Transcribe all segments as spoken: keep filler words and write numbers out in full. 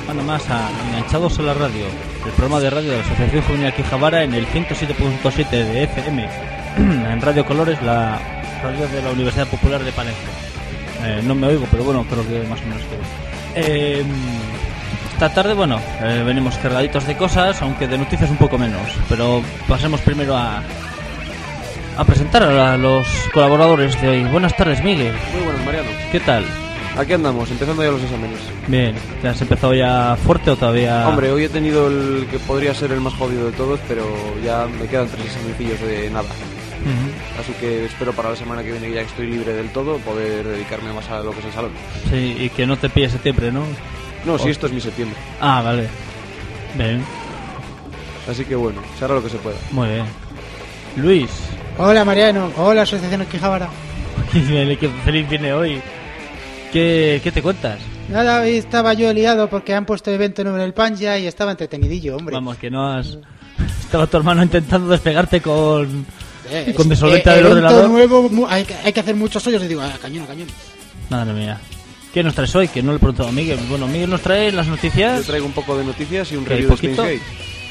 semana más a Enganchados a la Radio, el programa de radio de la Asociación Juvenil Quijabara en el ciento siete punto siete de F M, en Radio Colores, la radio de la Universidad Popular de Palencia. Eh, no me oigo, pero bueno, creo que más o menos creo. Eh, esta tarde, bueno, eh, venimos cargaditos de cosas, aunque de noticias un poco menos, pero pasemos primero a, a presentar a los colaboradores de hoy. Buenas tardes, Miguel. Muy buenas, Mariano. ¿Qué tal? Aquí andamos, empezando ya los exámenes. Bien, ¿te has empezado ya fuerte o todavía...? Hombre, hoy he tenido el que podría ser el más jodido de todos, pero ya me quedan tres examencillos de nada. Uh-huh. Así que espero para la semana que viene, ya que estoy libre del todo, poder dedicarme más a lo que es el salón. Sí, y que no te pille septiembre, ¿no? No, o... sí, esto es mi septiembre. Ah, vale. Bien. Así que bueno, se hará lo que se pueda. Muy bien. Luis. Hola, Mariano. Hola, Asociación Quijabara. Qué feliz viene hoy. ¿Qué, ¿Qué te cuentas? Nada, hoy estaba yo liado porque han puesto evento nuevo en el Panja y estaba entretenidillo, hombre. Vamos, que no has... Estaba tu hermano intentando despegarte con... Eh, con es, disolvente eh, del ordenador. Nuevo, hay, hay que hacer muchos hoyos y digo, ah, cañón, cañón. Madre mía. ¿Qué nos traes hoy? Que no le he preguntado a Miguel. Bueno, Miguel nos trae las noticias. Yo traigo un poco de noticias y un ¿Qué, review de Steins Gate.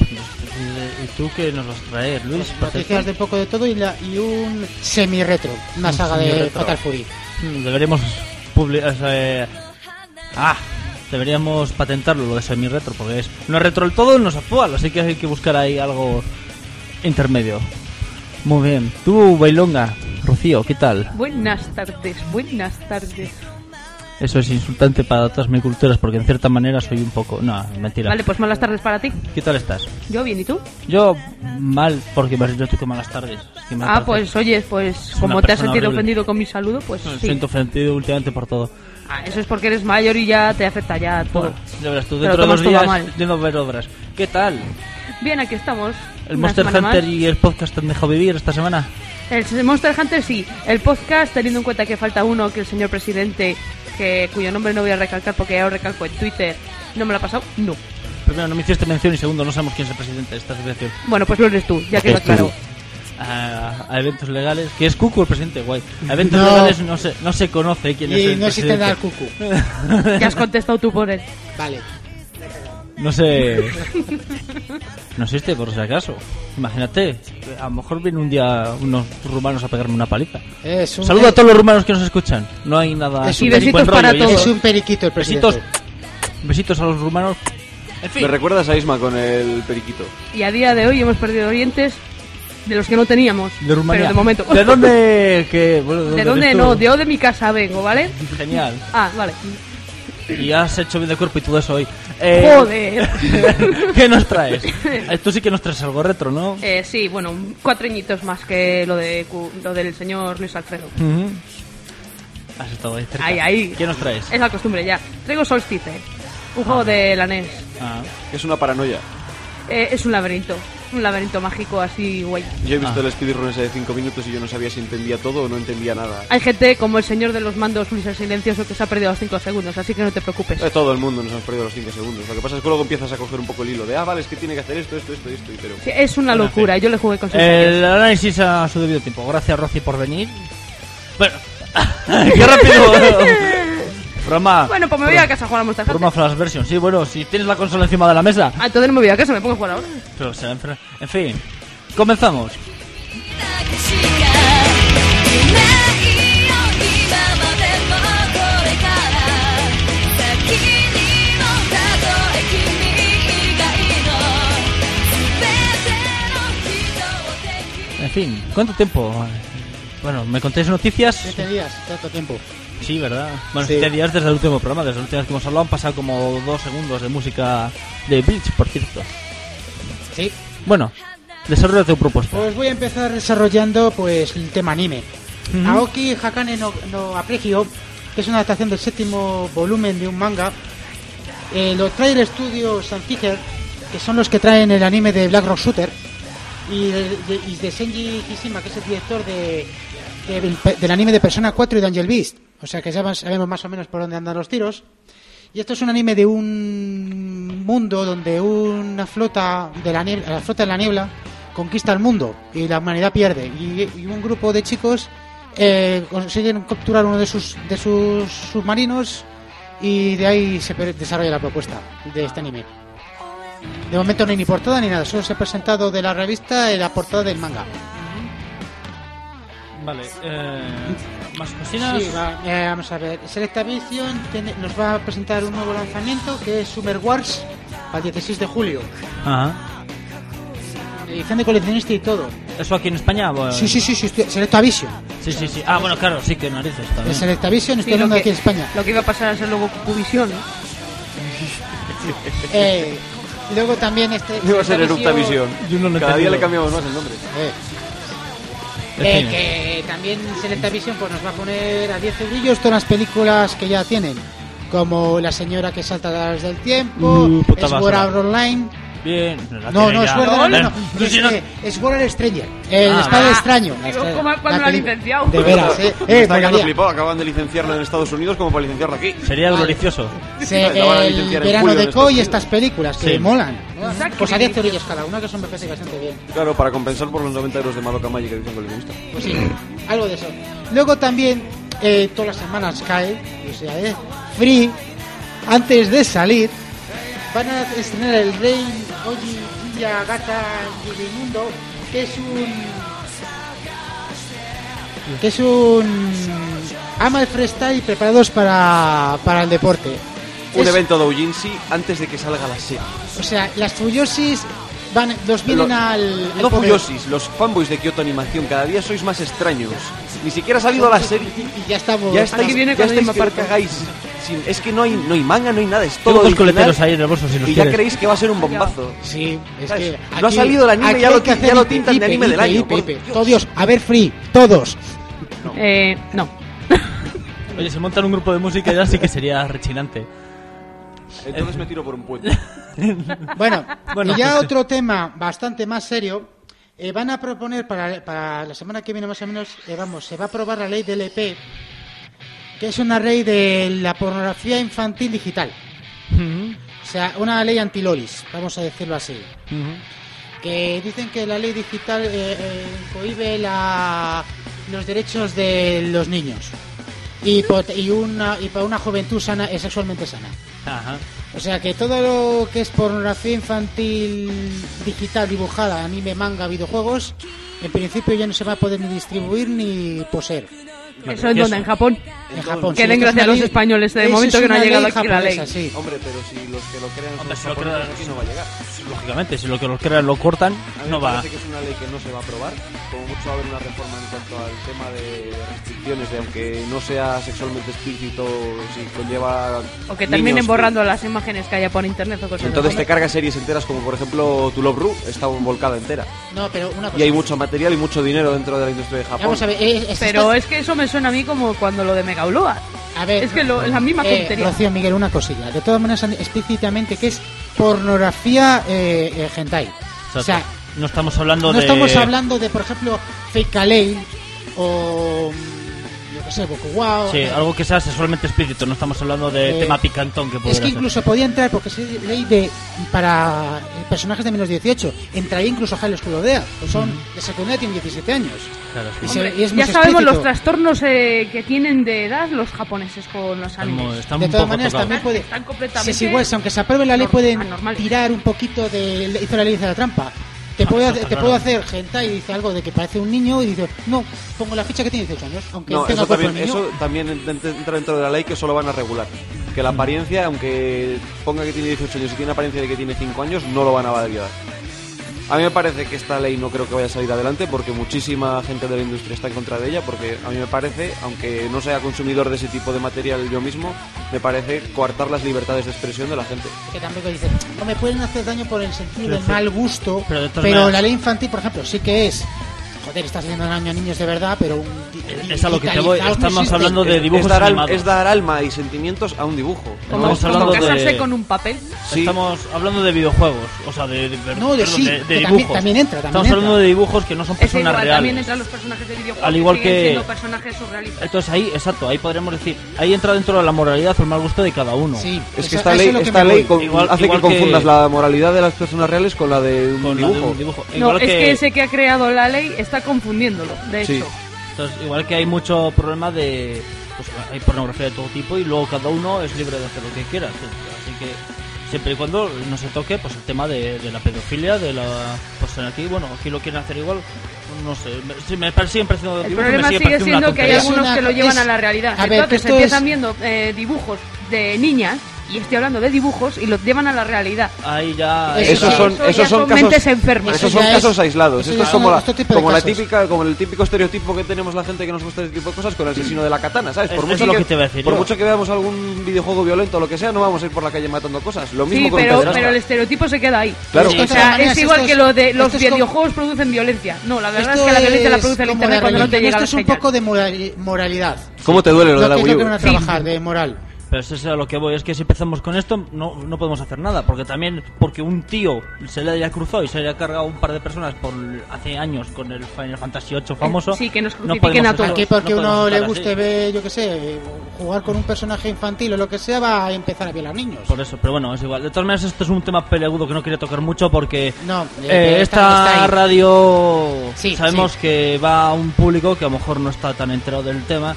¿Y tú qué nos vas a traer, Luis? Pues noticias de un poco de todo y, la, y un semi-retro, una un saga semi-retro. de Fatal Fury. Deberíamos publicar... Eh... Ah, deberíamos patentarlo, lo de semi-retro, porque es no es retro del todo, no es actual, así que hay que buscar ahí algo intermedio. Muy bien. Tú, Bailonga, Rocío, ¿qué tal? Buenas tardes, buenas tardes. Eso es insultante para todas mis culturas, porque en cierta manera soy un poco... No, mentira. Vale, pues malas tardes para ti. ¿Qué tal estás? Yo bien, ¿y tú? Yo mal, porque me has dicho tú que malas tardes. Es que me Ah, parece... pues oye, pues Es como una te has persona sentido horrible. ofendido con mi saludo, pues Me sí. siento ofendido últimamente por todo. Ah, eso es porque eres mayor y ya te afecta ya todo. Bueno, ya verás tú, Te lo dentro de tomas dos todo a días mal. yendo a ver obras. ¿Qué tal? Bien, aquí estamos. ¿El una Monster semana Hunter más. y el podcast te han dejado vivir esta semana? El Monster Hunter sí. El podcast, teniendo en cuenta que falta uno, que el señor presidente, que cuyo nombre no voy a recalcar porque ya lo recalco en Twitter, no me lo ha pasado, no. Primero, no me hiciste mención y segundo, no sabemos quién es el presidente de esta asociación. Bueno, pues lo eres tú, ya queda Eres tú. claro. A, a eventos legales, que es Cucu el presidente, guay. A eventos No. legales no se, no se conoce quién es Y el no existe presidente. nada el cucu. Ya has contestado tú por él. Vale. No sé. No existe, por si acaso. Imagínate, a lo mejor viene un día unos rumanos a pegarme una paliza. Es un, Saludo a todos los rumanos que nos escuchan. No hay nada. Es Y un besitos buen rollo, para y todos. eso. Es un periquito el presidente. Besitos. Besitos a los rumanos. En fin. Me recuerdas a Isma con el periquito. Y a día de hoy hemos perdido oyentes de los que no teníamos. De Rumanía. Pero de momento. ¿De dónde? Que, bueno, ¿De dónde eres tú? no? Yo de mi casa vengo, ¿vale? Genial. Ah, vale. Y has hecho bien de cuerpo y todo eso hoy. Eh, Joder. ¿Qué nos traes? Eh, Tú sí que nos traes algo retro, ¿no? Eh, sí, bueno, cuatro añitos más que lo de cu- lo del señor Luis Alfredo. Ujú. Has estado ahí cerca. Ahí, ahí. ¿Qué nos traes? Es la costumbre ya. Traigo Solstice, un juego de la N E S. Ah. Es una paranoia. Eh, es un laberinto, un laberinto mágico así guay. Yo he visto Ah. el speedrun ese de cinco minutos y yo no sabía si entendía todo o no entendía nada. Hay gente como el señor de los mandos Luis el Silencioso que se ha perdido los cinco segundos, así que no te preocupes. Eh, todo el mundo nos hemos perdido los cinco segundos. Lo que pasa es que luego empiezas a coger un poco el hilo de, ah, vale, es que tiene que hacer esto, esto, esto, esto, y pero... Sí, es una Bueno, locura, en fin. yo le jugué con seis El años. análisis a su debido tiempo. Gracias, Rosy, por venir. Bueno, qué rápido. Broma. Bueno, pues me voy a casa a jugar a Monster Broma Hunter. Flash Version. Sí, bueno, si tienes la consola encima de la mesa. Ah, entonces no me voy a casa, me pongo a jugar ahora. Pero será en, fra- en fin, comenzamos. En fin, ¿cuánto tiempo? Bueno, ¿me contéis noticias? Siete días, tanto tiempo. Sí, ¿verdad? Bueno, Sí. siete días desde el último programa, desde la última vez que hemos hablado han pasado como dos segundos de música de Bleach, por cierto. Sí. Bueno, desarrolla tu propuesta. Pues voy a empezar desarrollando pues el tema anime. Ujú. Aoki Hakane no, no Apregio, que es una adaptación del séptimo volumen de un manga. Eh, lo trae el estudio Sanfiger, que son los que traen el anime de Black Rock Shooter. Y de, de, y de Senji Kishima, que es el director de, de- del, del anime de Persona cuatro y de Angel Beast. O sea que ya sabemos más o menos por dónde andan los tiros. Y esto es un anime de un mundo donde una flota de la niebla, la flota de la niebla conquista el mundo y la humanidad pierde. Y, y un grupo de chicos eh, consiguen capturar uno de sus de sus submarinos y de ahí se desarrolla la propuesta de este anime. De momento no hay ni portada ni nada, solo se ha presentado de la revista la portada del manga. Vale, eh, más cocinas. Sí, va, eh, vamos a ver. Selecta Vision tiene, nos va a presentar un nuevo lanzamiento que es Summer Wars al dieciséis de julio. Ajá. Edición de coleccionista y todo. ¿Eso aquí en España? Bueno... Sí, sí, sí, sí, Selecta Vision. Sí, sí, sí. Ah, bueno, claro, sí que narices también. El Selecta Vision estoy Sí, lo hablando que- aquí en España. Lo que iba a pasar a ser luego Cucuvisión, ¿no? Eh, luego también este. Iba a ser Erupta Visión. Yo no lo he Cada día entendido. le cambiamos más el nombre. Eh, En eh, fin. que también Selecta Vision pues nos va a poner a diez eurillos todas las películas que ya tienen, como La señora que salta a través del tiempo, Uh, puta Sword basura. Art Online. Bien. la No, tiene no, ya. es Sword Art, no, no, Pero es, si no- eh, es Sword Art Stranger, el Ah. espada Ah, extraño. La digo, estra- ¿cómo- cuándo lo ha peli- licenciado? De veras, eh. Me eh está quedando molaría. flipado. Acaban de licenciarlo en Estados Unidos como para licenciarlo aquí. Sería Vale. glorioso. Se- La van a el licenciar en verano julio en de Estados Koi y Unidos. estas películas que Sí. molan. Exacto. Pues a diez eurillos cada una, que eso me parece bastante bien. Claro, para compensar por los noventa euros de Madoka Magic edición coleccionista. Pues sí, algo de eso. Luego también, eh, todas las semanas cae, o sea, eh, Free, antes de salir, van a estrenar el Rey Oji Jiya Gata Digimundo, que es un. que es un. ama el freestyle preparados para, para el deporte. Un Es- evento de Doujinshi antes de que salga la serie. O sea, las Fuyoshis van, los vienen Lo- al. al No poder. Fuyoshis, los fanboys de Kyoto Animación, cada día sois más extraños. Ni siquiera ha salido la serie. Y ya estamos. Ya estáis, Aquí viene ya con la estáis misma que, lo parte. que hagáis. Sin- es que no hay, no hay manga, no hay nada, es Tengo todo dos original. coleteros ahí en el bolso si los Y ya quieres. creéis que va a ser un bombazo. Sí, es ¿Sabes? que No ha salido el anime, aquí ya hay lo- que hacer ya lo hipe, tintan de hipe, anime del hipe, año, hipe, por hipe. Dios. Todos, a ver, Free, todos. Eh, no. Oye, si montan un grupo de música ya sí que sería rechinante. Entonces me tiro por un puente. Bueno, Bueno, y ya pues sí. otro tema bastante más serio. eh, van a proponer para, para la semana que viene más o menos, eh, vamos, se va a aprobar la ley del E P, que es una ley de la pornografía infantil digital. Ujú, O sea, una ley anti-lolis, vamos a decirlo así. ujú. Que dicen que la ley digital eh, eh, cohíbe la, los derechos de los niños. Y, pot- y, una, y para una juventud sana, eh, sexualmente sana. Ajá. O sea que todo lo que es pornografía infantil digital dibujada, anime, manga, videojuegos, en principio ya no se va a poder ni distribuir ni poseer. ¿Eso en ¿Y dónde? eso? ¿En Japón? En Japón. Que sí, den esto es gracias una a los ley- españoles de eso momento es que no ha una llegado ley aquí la ley. japonesa, sí. Hombre, pero si los que lo crean Hombre, son si lo japoneses, crean- aquí no va a llegar. Lógicamente, si lo que los crean lo cortan, A mí no me va. parece que es una ley que no se va a aprobar. Como mucho va a haber una reforma en cuanto al tema de restricciones, de aunque no sea sexualmente explícito, si conlleva. O que terminen niños, borrando las imágenes que haya por internet o cosas Entonces así. te cargas series enteras como por ejemplo Tu Love Ru, está volcada entera. No, pero una cosa. Y hay mucho material y mucho dinero dentro de la industria de Japón. Vamos a ver, eh, es- Pero esta- es que eso me suena a mí como cuando lo de Mega Upload. a ver, Es que lo, la misma eh, tontería. Rocío, Miguel, una cosilla. De todas maneras, explícitamente, que es pornografía eh, eh, hentai. Exacto. O sea, no estamos hablando no de... estamos hablando de, por ejemplo, Fake Kalei o. mm, yo qué sé, Bokuwa. Sí, eh, algo que sea sexualmente explícito. No estamos hablando de Eh, tema picantón que Es pudiera que ser. incluso podía entrar, porque es ley de para personajes de menos dieciocho, entraría incluso High School Dea, que son de secundaria, tienen diecisiete años. Claro, sí. Y se- Hombre, y es ya más sabemos explícito. los trastornos eh, que tienen de edad los japoneses con los Estamos- animes. están De un todas poco maneras, tocados. también puede. Están Si completamente es igual, si aunque se apruebe la ley, norm- pueden anormales. tirar un poquito de. Hizo la ley de la trampa. Te, Ah, puedo, eso hacer- está te claro. puedo hacer hentai y dice algo de que parece un niño y dice, no, pongo la ficha que tiene dieciocho años, aunque No, tenga eso cuerpo también, de niño. eso también ent- entra dentro de la ley, que solo van a regular. Que la apariencia, aunque ponga que tiene dieciocho años y tiene apariencia de que tiene cinco años, no lo van a validar. A mí me parece que esta ley no creo que vaya a salir adelante porque muchísima gente de la industria está en contra de ella, porque a mí me parece, aunque no sea consumidor de ese tipo de material yo mismo, me parece coartar las libertades de expresión de la gente. Que tampoco dice, no me pueden hacer daño por el sentido Pero del sí. mal gusto, Pero de todas pero maneras- la ley infantil, por ejemplo, sí que es. Joder, estás haciendo daño a niños de verdad, pero un. di- Es a lo que te voy. digitalizados no Estamos existe. hablando de Es- dibujos es dar, al- animados. es dar alma y sentimientos a un dibujo. Como, Estamos como hablando casarse de- con un papel. Sí. Estamos hablando de videojuegos, o sea, de, de, No, de perdón, sí, de- de que también- dibujos. también entra, también Estamos entra. hablando de dibujos que no son Es personas igual, reales. también entran los personajes de videojuegos Al igual siguen que- siendo personajes surrealistas. Entonces ahí, exacto, ahí podríamos decir, ahí entra dentro de la moralidad o el mal gusto de cada uno. Sí, Es eso- que a esta eso ley, es lo que esta me ley voy. con- Igual- hace igual que confundas que- la moralidad de las personas reales con la de un Con la de dibujo. un dibujo. No, Igual es que, que ese que ha creado la ley está confundiéndolo, de Sí. hecho. entonces, igual que hay mucho problema de pues hay pornografía de todo tipo y luego cada uno es libre de hacer lo que quiera. Así que siempre y cuando no se toque pues el tema de, de la pedofilia, de la pues aquí, bueno, aquí lo quieren hacer igual, no sé, me, me parece siempre haciendo el dibujos, problema me sigue sigue siendo que hay Es algunos una- que lo llevan es- a la realidad. a ver, Entonces esto empiezan es- viendo eh, dibujos de niñas, y estoy hablando de dibujos, y los llevan a la realidad. ahí ya Eso Esos sí, son, eso ya esos son son casos, mentes enfermas. esos Eso son ya casos es- aislados. eso Esto ya es son como, la, otro tipo de como la casos. típica, como el típico estereotipo que tenemos la gente que nos gusta este tipo de cosas con el asesino de la katana, ¿sabes? Por Es- mucho es lo que, que te iba a decir por yo. mucho que veamos algún videojuego violento o lo que sea, no vamos a ir por la calle matando cosas. Lo mismo Sí, con el pero, pederasta. pero el estereotipo se queda ahí. Claro. O De sea, todas maneras, es igual esto que es- lo de los esto es como- videojuegos producen violencia. No, la verdad Esto es que la violencia la es produce el como internet la cuando no te religión. llega Esto la es un señal. poco de morali- moralidad. ¿Cómo te duele lo de Lo la que es Wii lo que U? van a Sí. trabajar, de moral. Pero eso es a lo que voy, es que si empezamos con esto no, no podemos hacer nada, porque también porque un tío se le haya cruzado y se le haya cargado un par de personas por hace años con el Final Fantasy ocho famoso, sí, que nos no crucifiquen podemos a todos. estar- Aquí porque no uno podemos le estar guste así. ver, yo qué sé, jugar con un personaje infantil o lo que sea, va a empezar a violar niños. Por eso, pero bueno, es igual. De todas maneras, esto es un tema peleagudo que no quería tocar mucho porque No, eh, eh, pero esta está- está ahí. radio Sí, sabemos sí. que va a un público que a lo mejor no está tan enterado del tema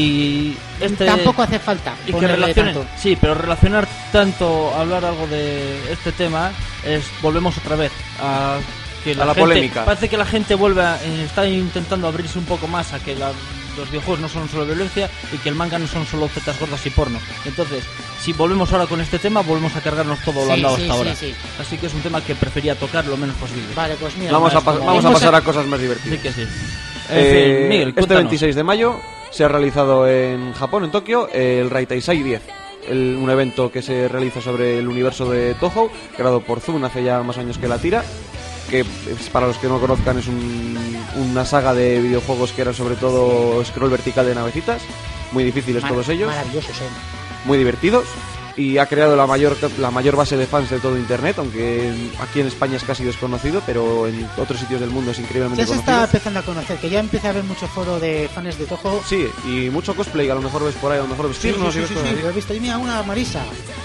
y este Tampoco hace falta y que ponerle relacionen, tanto. sí, pero relacionar tanto, hablar algo de este tema es volvemos otra vez a que A la gente- polémica. Parece que la gente vuelve a, eh, está intentando abrirse un poco más a que la- los videojuegos no son solo violencia y que el manga no son solo tetas gordas y porno. Entonces, si volvemos ahora con este tema, volvemos a cargarnos todo lo Sí, andado sí, hasta sí, ahora. sí. Así que es un tema que prefería tocar lo menos posible. Vale, pues mira. Vamos a, más pa- como- vamos a hemos- pasar a cosas más divertidas. Sí que sí. En Eh, fin, Miguel, este cuéntanos. veintiséis de mayo se ha realizado en Japón, en Tokio, el Raitaisai diez, el- un evento que se realiza sobre el universo de Toho, creado por Zoom hace ya más años que la tira, que es, para los que no conozcan es un- una saga de videojuegos que eran sobre todo scroll vertical de navecitas, muy difíciles Mar- todos ellos, Maravillosos, eh. muy divertidos, y ha creado la mayor la mayor base de fans de todo Internet, aunque en- aquí en España es casi desconocido, pero en otros sitios del mundo es increíblemente Ya se conocido. está empezando a conocer, que ya empieza a haber mucho foro de fans de Toho. Sí, y mucho cosplay, que a lo mejor ves por ahí, a lo mejor ves Sí, sí, Tirnos sí, y ves sí, cosas sí, así. lo he visto. Y mira, una Marisa.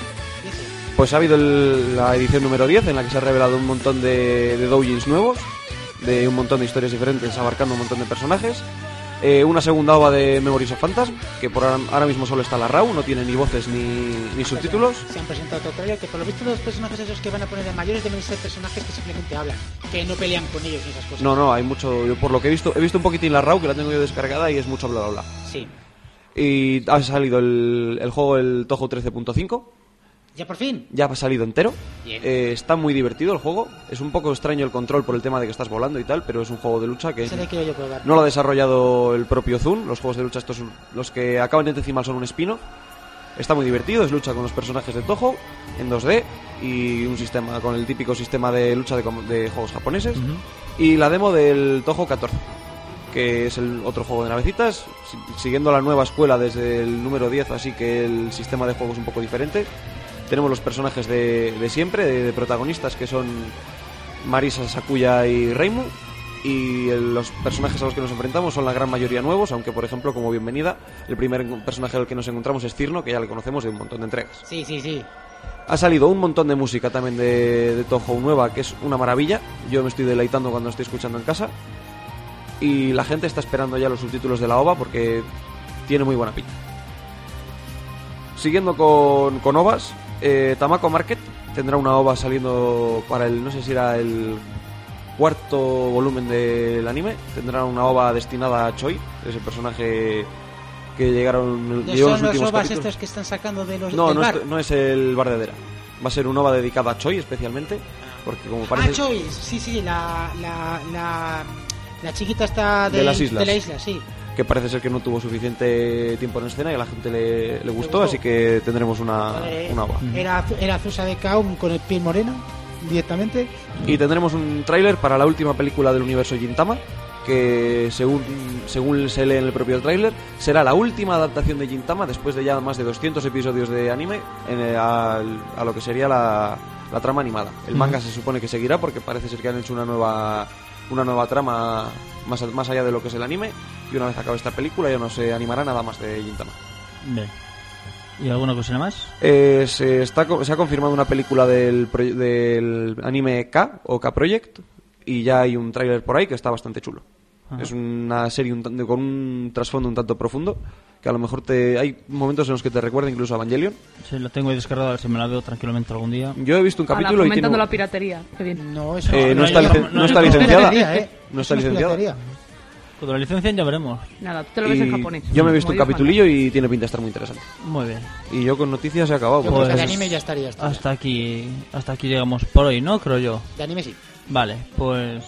Pues ha habido el- la edición número diez en la que se ha revelado un montón de, de doujins nuevos, de un montón de historias diferentes abarcando un montón de personajes. Eh, una segunda ova de Memories of Phantasm, que por ahora, ahora mismo solo está la RAW, no tiene ni voces ni, ni subtítulos. Se han presentado otro trailer que por lo visto los personajes esos que van a poner de mayores deben ser personajes que simplemente hablan, que no pelean con ellos y esas cosas. No, no, hay mucho, yo por lo que he visto, he visto un poquitín la RAW, que la tengo yo descargada y es mucho bla bla bla. Sí. Y ha salido el, el juego, el Toho trece punto cinco. Ya por fin. Ya ha salido entero. Bien. Eh, está muy divertido el juego. Es un poco extraño el control por el tema de que estás volando y tal, pero es un juego de lucha que Ese le quiero yo probar. no lo ha desarrollado el propio Zoom. Los juegos de lucha, estos son- los que acaban en decimal son un spin-off. Está muy divertido, es lucha con los personajes de Toho en dos D y un sistema con el típico sistema de lucha de, com- de juegos japoneses. Ujú. Y la demo del Toho catorce, que es el otro juego de navecitas, si- siguiendo la nueva escuela desde el número diez, así que el sistema de juego es un poco diferente. Tenemos los personajes de, de siempre, de, de protagonistas, que son Marisa, Sakuya y Reimu. Y el- los personajes a los que nos enfrentamos son la gran mayoría nuevos, aunque por ejemplo, como bienvenida, el primer personaje al que nos encontramos es Cirno, que ya le conocemos de un montón de entregas. Sí, sí, sí. Ha salido un montón de música también de, de Toho nueva, que es una maravilla. Yo me estoy deleitando cuando estoy escuchando en casa. Y la gente está esperando ya los subtítulos de la O V A porque tiene muy buena pinta. Siguiendo con, con O V As, eh, Tamako Market tendrá una O V A saliendo para el, no sé si era el cuarto volumen del anime. Tendrá una O V A destinada a Choi, ese personaje que llegaron ¿No llegó en son los últimos ovas capítulos. estos que están sacando de los No, del no bar? es, no es el bar de Dera. Va a ser una O V A dedicada a Choi especialmente, porque como Ah, parece... Choi, sí, sí, la, la, la, la chiquita está de, De las islas. de la isla, sí. que parece ser que no tuvo suficiente tiempo en escena y a la gente le, le gustó, gustó. así que tendremos una, Eh, una O V A. Era, era Zusa de Kaum con el piel moreno, directamente. Y tendremos un tráiler para la última película del universo Gintama, que según, según se lee en el propio tráiler, será la última adaptación de Gintama después de ya más de doscientos episodios de anime en, eh, al- a, lo que sería la, la trama animada. El manga se supone que seguirá porque parece ser que han hecho una nueva una nueva trama más, más allá de lo que es el anime, y una vez acabe esta película ya no se animará nada más de Gintama. Bien. ¿Y alguna cosina más? Eh, se, está, co- se ha confirmado una película del, proye- del anime K o K Project, y ya hay un tráiler por ahí que está bastante chulo. Ajá. Es una serie un tan- con un trasfondo un tanto profundo que a lo mejor te hay momentos en los que te recuerda incluso a Evangelion. Sí, la tengo ahí descargada, a ver si me la veo tranquilamente algún día. Yo he visto un capítulo Ala, y tiene... fomentando la piratería. Qué bien. No, eso Eh, no no, está, yo- licen- no, no no, está no, licenciada. piratería, ¿eh? No está Eso es licenciada. piratería. Cuando la licencian ya veremos. Nada, tú te lo ves en Y japonés. yo me he visto Como un Dios capitulillo y tiene pinta de estar muy interesante. Muy bien. Y yo con noticias he acabado. Yo porque- creo que de Pues- anime ya estaría. estaría. Hasta aquí, hasta aquí llegamos por hoy, ¿no? Creo yo. De anime sí. Vale, pues...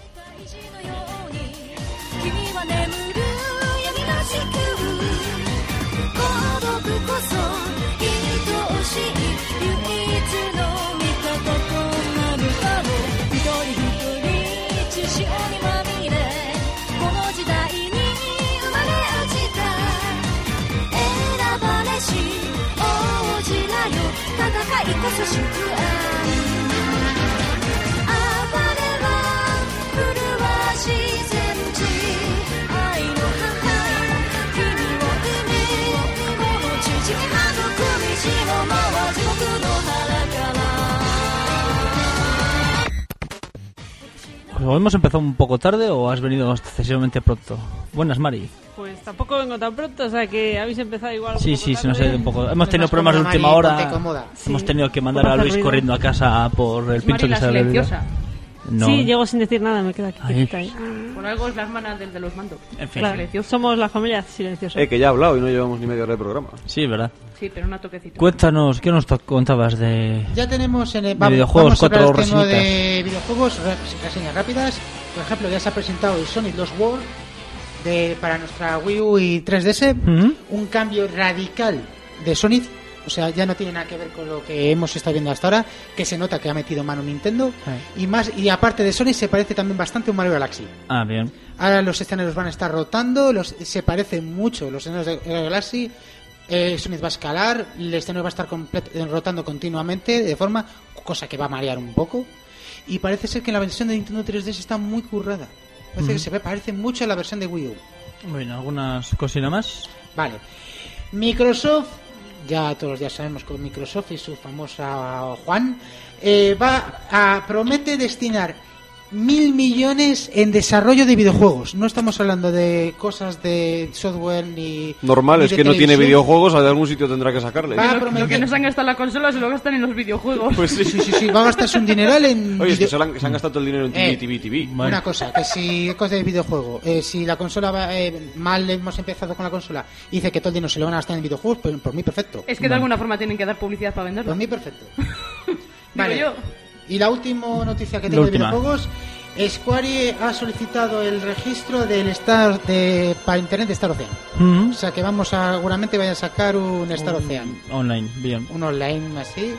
君は眠る闇の地球孤独こそ愛しい唯一の味方となるかも一人一人血潮にまみれこの時代に生まれ落ちた選ばれし王子らよ戦いこそ祝安暴れは麗しい戦地愛の母君を産みこの父に育みし者は地獄の腹から Pues ¿o hemos empezado un poco tarde o has venido excesivamente pronto? Buenas, Mari. Pues tampoco vengo tan pronto, o sea que habéis empezado igual. Sí, un sí, poco se nos ha ido tarde. un poco. Hemos tenido Más problemas de cómoda, última Mari, hora. ponte cómoda. Hemos Sí. tenido que mandar Un poco a hacer Luis ruido. corriendo a casa por el Es pincho Mari que la se le olvidó. silenciosa. No. Sí, llego sin decir nada, me queda aquí Ay. quietita ahí. Por algo es la hermana del de los mandos. En fin. Claro, Silenciosa. somos la familia silenciosa. Eh, que ya he hablado y no llevamos ni media hora de programa. Sí, ¿verdad? Sí, pero una toquecita. Cuéntanos, ¿qué nos to- contabas de...? Ya tenemos en el De vamos, videojuegos, vamos a hablar cuatro del tema resinitas. de videojuegos, re- reseñas rápidas. Por ejemplo, ya se ha presentado el Sonic Lost World de, para nuestra Wii U y tres D S. ¿Mm? Un cambio radical de Sonic. O sea, ya no tiene nada que ver con lo que hemos estado viendo hasta ahora, que se nota que ha metido mano Nintendo. Y más y aparte de Sonic se parece también bastante a un Mario Galaxy. Ah, bien. Ahora los escenarios van a estar rotando, los, se parecen mucho los escenarios de Galaxy. Eh, Sonic va a escalar, el escenario va a estar complet- eh, rotando continuamente de forma, cosa que va a marear un poco. Y parece ser que la versión de Nintendo tres D S está muy currada. Parece que se ve, parece mucho a la versión de Wii U. Bueno, ¿algunas cositas más? Vale. Microsoft, ya todos los días sabemos que Microsoft y su famosa Juan, eh, va a promete destinar mil millones en desarrollo de videojuegos. No estamos hablando de cosas de software ni Normal, ni es de que no tiene televisión. videojuegos, de algún sitio tendrá que sacarle. Va a Lo, prometer- lo que no se han gastado en la consola se lo gastan en los videojuegos. Pues sí. Sí, sí, sí, va a gastarse un dineral en Oye, es que video- se, han, se han gastado todo el dinero en T V, Eh. T V, T V. Bueno. Una cosa, que si cosas de videojuego, eh, si la consola va eh, mal, hemos empezado con la consola y dice que todo el dinero se lo van a gastar en videojuegos, pues por mí perfecto. Es que de alguna forma tienen que dar publicidad para venderlo. Por mí perfecto. Digo yo. Y la última noticia que La tengo de última. videojuegos, Square ha solicitado el registro del Star de para internet de Star Ocean. ¿Mm? O sea que vamos a seguramente vayan a sacar un Star Ocean, Online, bien. un online así.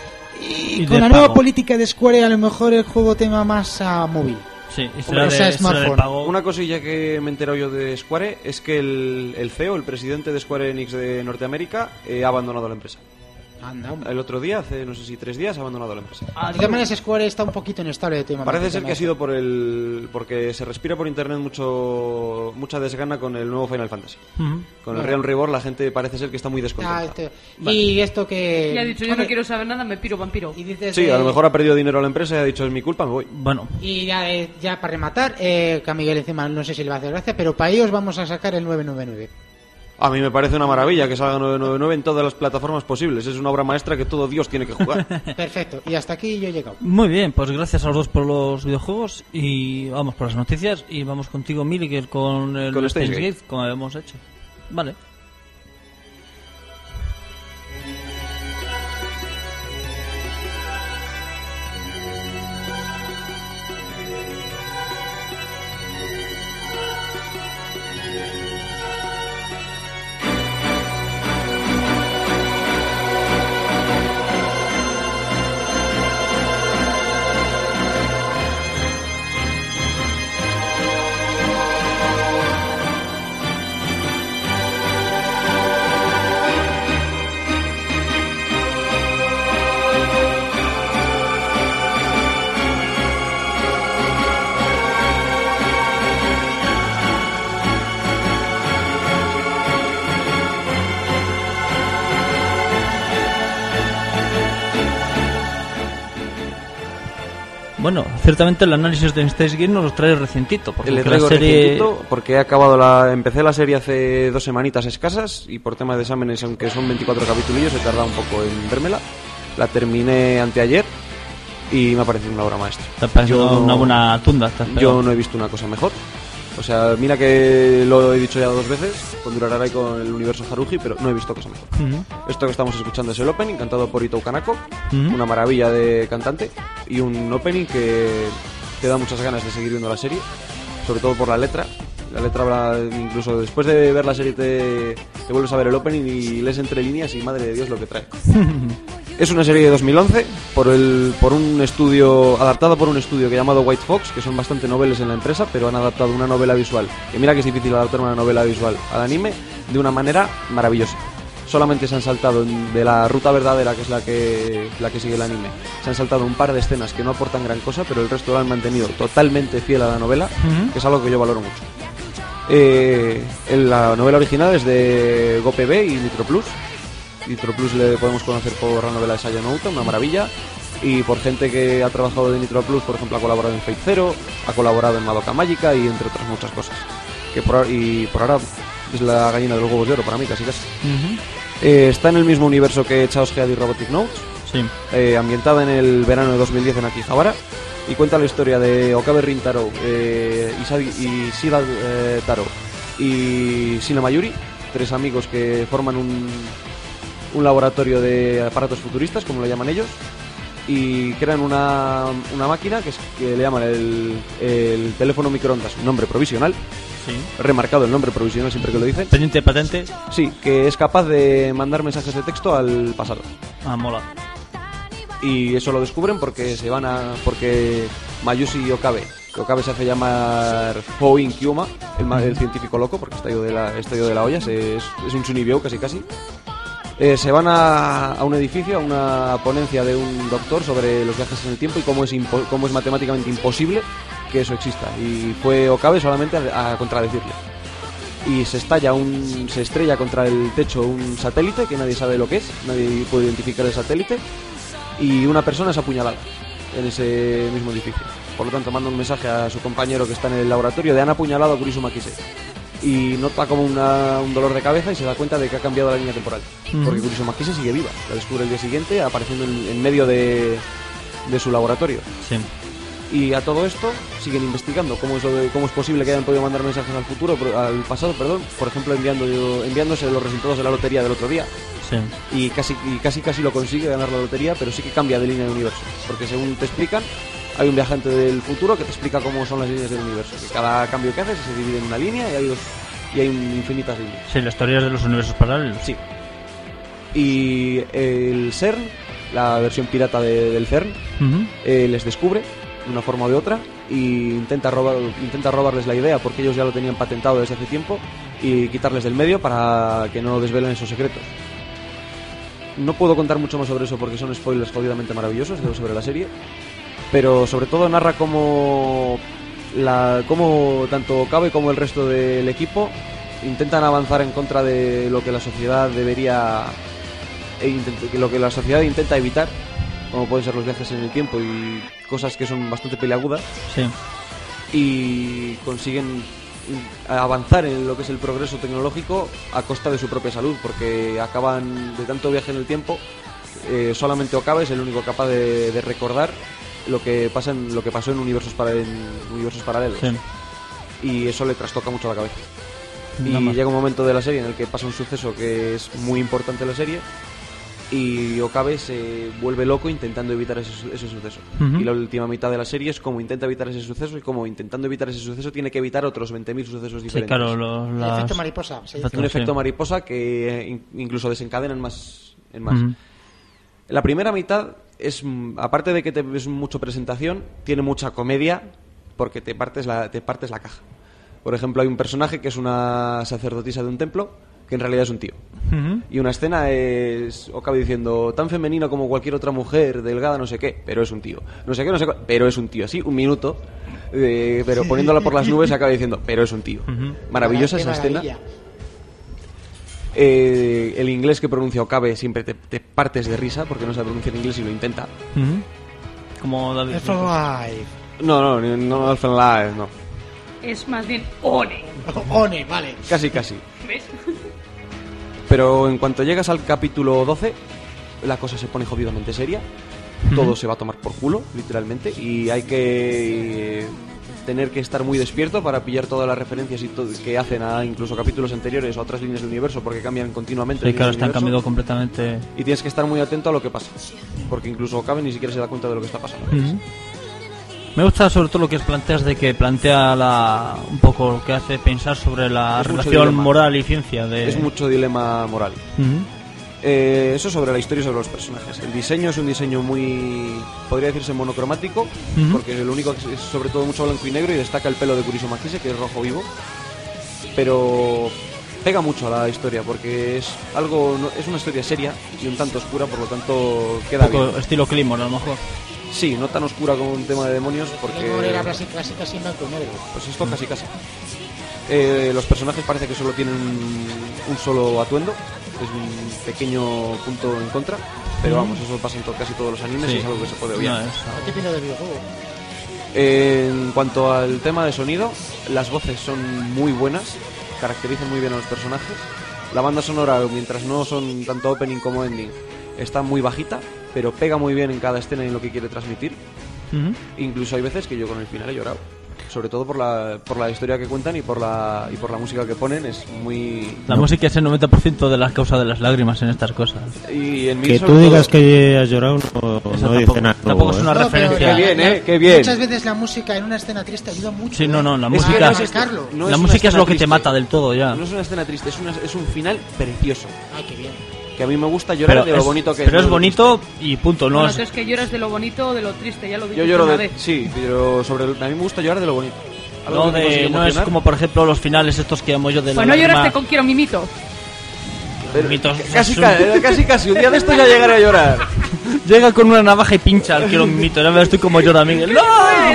Y, Y con de la nueva pago. política de Square a lo mejor el juego tema más a móvil. Sí, y Hombre, será de, o sea, será de smartphone. pago. Una cosilla que me he enterado yo de Square es que el, el C E O, el presidente de Square Enix de Norteamérica, eh, ha abandonado la empresa. Anda, hombre. El otro día, hace no sé si tres días, ha abandonado la empresa. De todas maneras, Square está un poquito inestable de tema. Parece ser que ha sido por el porque se respira por internet mucho mucha desgana con el nuevo Final Fantasy. ¿Mm? Con el Bueno. Realm Reborn la gente parece ser que está muy Ah, descontenta. este- Y esto que... Y ha dicho, yo no Hombre, quiero saber nada, me piro vampiro. y dices Sí, de- a lo mejor ha perdido dinero a la empresa y ha dicho es mi culpa, me voy. Bueno, Y ya, eh, ya para rematar, eh, que a Miguel encima no sé si le va a hacer gracia, pero para ellos vamos a sacar el nueve nueve nueve. A mí me parece una maravilla que salga nueve nueve nueve en todas las plataformas posibles. Es una obra maestra que todo Dios tiene que jugar. Perfecto, y hasta aquí yo he llegado. muy bien, pues gracias a los dos por los videojuegos y vamos por las noticias y vamos contigo, Miguel, con el Con Steins Steins Gate, como habíamos hecho. Vale. Bueno, ciertamente el análisis de Steins Gate nos lo trae recientito, porque Le la traigo serie... recientito porque he acabado la, empecé la serie hace dos semanitas escasas y por tema de exámenes, aunque son veinticuatro capitulillos, he tardado un poco en vérmela. La terminé anteayer y me ha parecido una obra maestra. Te ha parecido Yo no- una buena tunda. te has Yo pegado. no he visto una cosa mejor. O sea, mira que lo he dicho ya dos veces con Durarara y con el universo Haruhi, pero no he visto cosa mejor. Ujú. Esto que estamos escuchando es el opening, cantado por Ito Kanako, Ujú. una maravilla de cantante, y un opening que te da muchas ganas de seguir viendo la serie, sobre todo por la letra. La letra habla, incluso después de ver la serie te, te vuelves a ver el opening y lees entre líneas y madre de Dios lo que trae. Es una serie de dos mil once por el por un estudio adaptado por un estudio que llamado White Fox, que son bastante noveles en la empresa, pero han adaptado una novela visual. Que mira que es difícil adaptar una novela visual al anime de una manera maravillosa. Solamente se han saltado en- de la ruta verdadera, que es la que la que sigue el anime. Se han saltado un par de escenas que no aportan gran cosa, pero el resto lo han mantenido totalmente fiel a la novela, Ujú. que es algo que yo valoro mucho. Eh, en la novela original es de Go P B y Nitro Plus. Nitro Plus le podemos conocer por la novela de Sayonouta, una maravilla, y por gente que ha trabajado de Nitro Plus, por ejemplo, ha colaborado en Fate Zero, ha colaborado en Madoka Mágica y entre otras muchas cosas. Que por, ahora- y por ahora es la gallina de los huevos de oro para mí, casi casi. Ujú. Eh, está en el mismo universo que Chaos Head y Robotic Notes, Sí. eh, ambientada en el verano de dos mil diez en Akihabara, y cuenta la historia de Okabe Rintaro, eh, Isagi- y Shida eh, Taro y Shina Mayuri, tres amigos que forman un, un laboratorio de aparatos futuristas, como lo llaman ellos, y crean una, una máquina que, es, que le llaman el, el teléfono microondas, un nombre provisional, Sí. remarcado el nombre provisional siempre que lo dicen. Pendiente patente. Sí, que es capaz de mandar mensajes de texto al pasado. Ah, mola. Y eso lo descubren porque se van a porque Mayushi y Okabe, que Okabe se hace llamar Hoin Kyuma, el, ma- el científico loco, porque está ido de la, está ido de la olla, se- es, es un Chunibyo casi casi. Eh, se van a, a un edificio, a una ponencia de un doctor sobre los viajes en el tiempo y cómo es, impo- cómo es matemáticamente imposible que eso exista. Y fue Okabe solamente a, a contradecirle. Y se estalla un, se estrella contra el techo un satélite que nadie sabe lo que es, nadie puede identificar el satélite, y una persona es apuñalada en ese mismo edificio. Por lo tanto, manda un mensaje a su compañero que está en el laboratorio de han apuñalado a Kurisu Kise. Y nota como una- un dolor de cabeza y se da cuenta de que ha cambiado la línea temporal. Ujú. Porque Kurisu Kise sigue viva. La descubre el día siguiente apareciendo en, en medio de, de su laboratorio. Sí. Y a todo esto siguen investigando cómo es, lo de- cómo es posible que hayan podido mandar mensajes al futuro, pro- al pasado, perdón, por ejemplo enviando, enviándose los resultados de la lotería del otro día. Sí. Y casi, y casi casi lo consigue ganar la lotería, pero sí que cambia de línea de universo. Porque según te explican, hay un viajante del futuro que te explica cómo son las líneas del universo. Que cada cambio que haces se divide en una línea y hay, dos, y hay infinitas líneas. Sí, las teorías de los universos paralelos. Sí. Y el CERN, la versión pirata de- del CERN, Ujú. eh, les descubre de una forma u de otra y intenta robar, intenta robarles la idea porque ellos ya lo tenían patentado desde hace tiempo y quitarles del medio para que no desvelen esos secretos. No puedo contar mucho más sobre eso porque son spoilers jodidamente maravillosos de- sobre la serie, pero sobre todo narra cómo, la, cómo tanto Okabe como el resto del equipo intentan avanzar en contra de lo que la sociedad debería e intent- que lo que la sociedad intenta evitar, como pueden ser los viajes en el tiempo y cosas que son bastante peliagudas, Sí. y consiguen in- avanzar en lo que es el progreso tecnológico a costa de su propia salud, porque acaban de tanto viaje en el tiempo, eh, solamente Okabe es el único capaz de, de recordar lo que pasa en, lo que pasó en universos, para, en universos paralelos, Sí. y eso le trastoca mucho la cabeza. Nada Y más. llega un momento de la serie en el que pasa un suceso que es muy importante en la serie y Okabe se vuelve loco intentando evitar ese, su- ese suceso. Ujú. Y la última mitad de la serie es cómo intenta evitar ese suceso y cómo intentando evitar ese suceso tiene que evitar otros veinte mil sucesos Sí, diferentes. claro, lo- El las- efecto mariposa. se dice. Efecto- Un sí. efecto mariposa que eh, in- incluso desencadena en más. En más. Ujú. La primera mitad es, mm, aparte de que te es mucho presentación, tiene mucha comedia porque te partes la, te partes la caja. Por ejemplo, hay un personaje que es una sacerdotisa de un templo que en realidad es un tío. Ujú. Y una escena es Okabe diciendo tan femenino como cualquier otra mujer, delgada, no sé qué, pero es un tío. No sé qué, no sé cuál, pero es un tío. Así, un minuto, eh, pero poniéndola por las nubes acaba diciendo, pero es un tío. Ujú. Maravillosa Qué esa escena. maravilla. Eh, el inglés que pronuncia Okabe siempre te, te partes de risa porque no sabe pronunciar inglés y lo intenta. Ujú. como David. Elfen Live. No, no, ni- no Elfen Live, no. Es más bien One. One, vale. Casi, casi. ¿Ves? Pero en cuanto llegas al capítulo doce, la cosa se pone jodidamente seria. Todo se va a tomar por culo, literalmente. Y hay que eh, tener que estar muy despierto para pillar todas las referencias y todo, que hacen a incluso capítulos anteriores o a otras líneas del universo, porque cambian continuamente. Sí, líneas claro, del están universo. cambiando completamente. Y tienes que estar muy atento a lo que pasa. Porque incluso Cabe ni siquiera se da cuenta de lo que está pasando. Ujú. Me gusta sobre todo lo que planteas de que plantea la, un poco lo que hace pensar sobre la Es mucho relación dilema. moral y ciencia de... Es mucho dilema moral. Ujú. Eh, eso sobre la historia y sobre los personajes. El diseño es un diseño muy, podría decirse, monocromático, Ujú. porque lo único que es sobre todo mucho blanco y negro y destaca el pelo de Kuriso Makise, que es rojo vivo. Pero pega mucho a la historia, porque es algo, no- es una historia seria y un tanto oscura, por lo tanto queda Un poco bien. estilo Claymore, a lo mejor. Sí, no tan oscura como un tema de demonios, porque Claymore era casi, casi, casi en blanco y negro. pues esto casi casi. Eh, los personajes parece que solo tienen un solo atuendo, es un pequeño punto en contra, pero vamos, eso pasa en to- casi todos los animes Sí. y es algo que se puede obviar. No, es- Lo típico del videojuego. En cuanto al tema de sonido, las voces son muy buenas, caracterizan muy bien a los personajes. La banda sonora, mientras no son tanto opening como ending, está muy bajita, pero pega muy bien en cada escena y en lo que quiere transmitir. Ujú. Incluso hay veces que yo con el final he llorado. Sobre todo por la, por la historia que cuentan y por la y por la música que ponen, es muy... La música es el noventa por ciento de la causa de las lágrimas en estas cosas. Y en mí Que sobre tú todo- digas que has llorado no, Eso no tampoco, dice nada. tampoco nuevo, es ¿eh? una No, pero referencia. la- Qué bien, la- ¿eh? Qué bien. Muchas veces la música en una escena triste ayuda mucho. Sí, no, ¿eh? no, la Es que música, no a es, esto- marcarlo. no es la una música es escena lo que te triste. mata del todo ya. No es una escena triste, es, una, es un final precioso. Ay, qué bien. Que a mí me gusta llorar Pero de lo es, bonito que pero es. es de lo bonito y punto. No Bueno, es, tú es que lloras de lo bonito o de lo triste, ya lo Yo dije lloro una de... vez. Sí, pero sobre el- a mí me gusta llorar de lo bonito. Algo no, que me consigue de, no es emocionar, como, por ejemplo, los finales estos que llamo yo de la Pues no lágrima- lloraste con Quiero Mimito. pero mitos, casi, son- ca- casi, casi. Un día de esto ya llegaré a llorar. Llega con una navaja y pincha al quiero mito. Ya me estoy como llora Miguel. ¡No!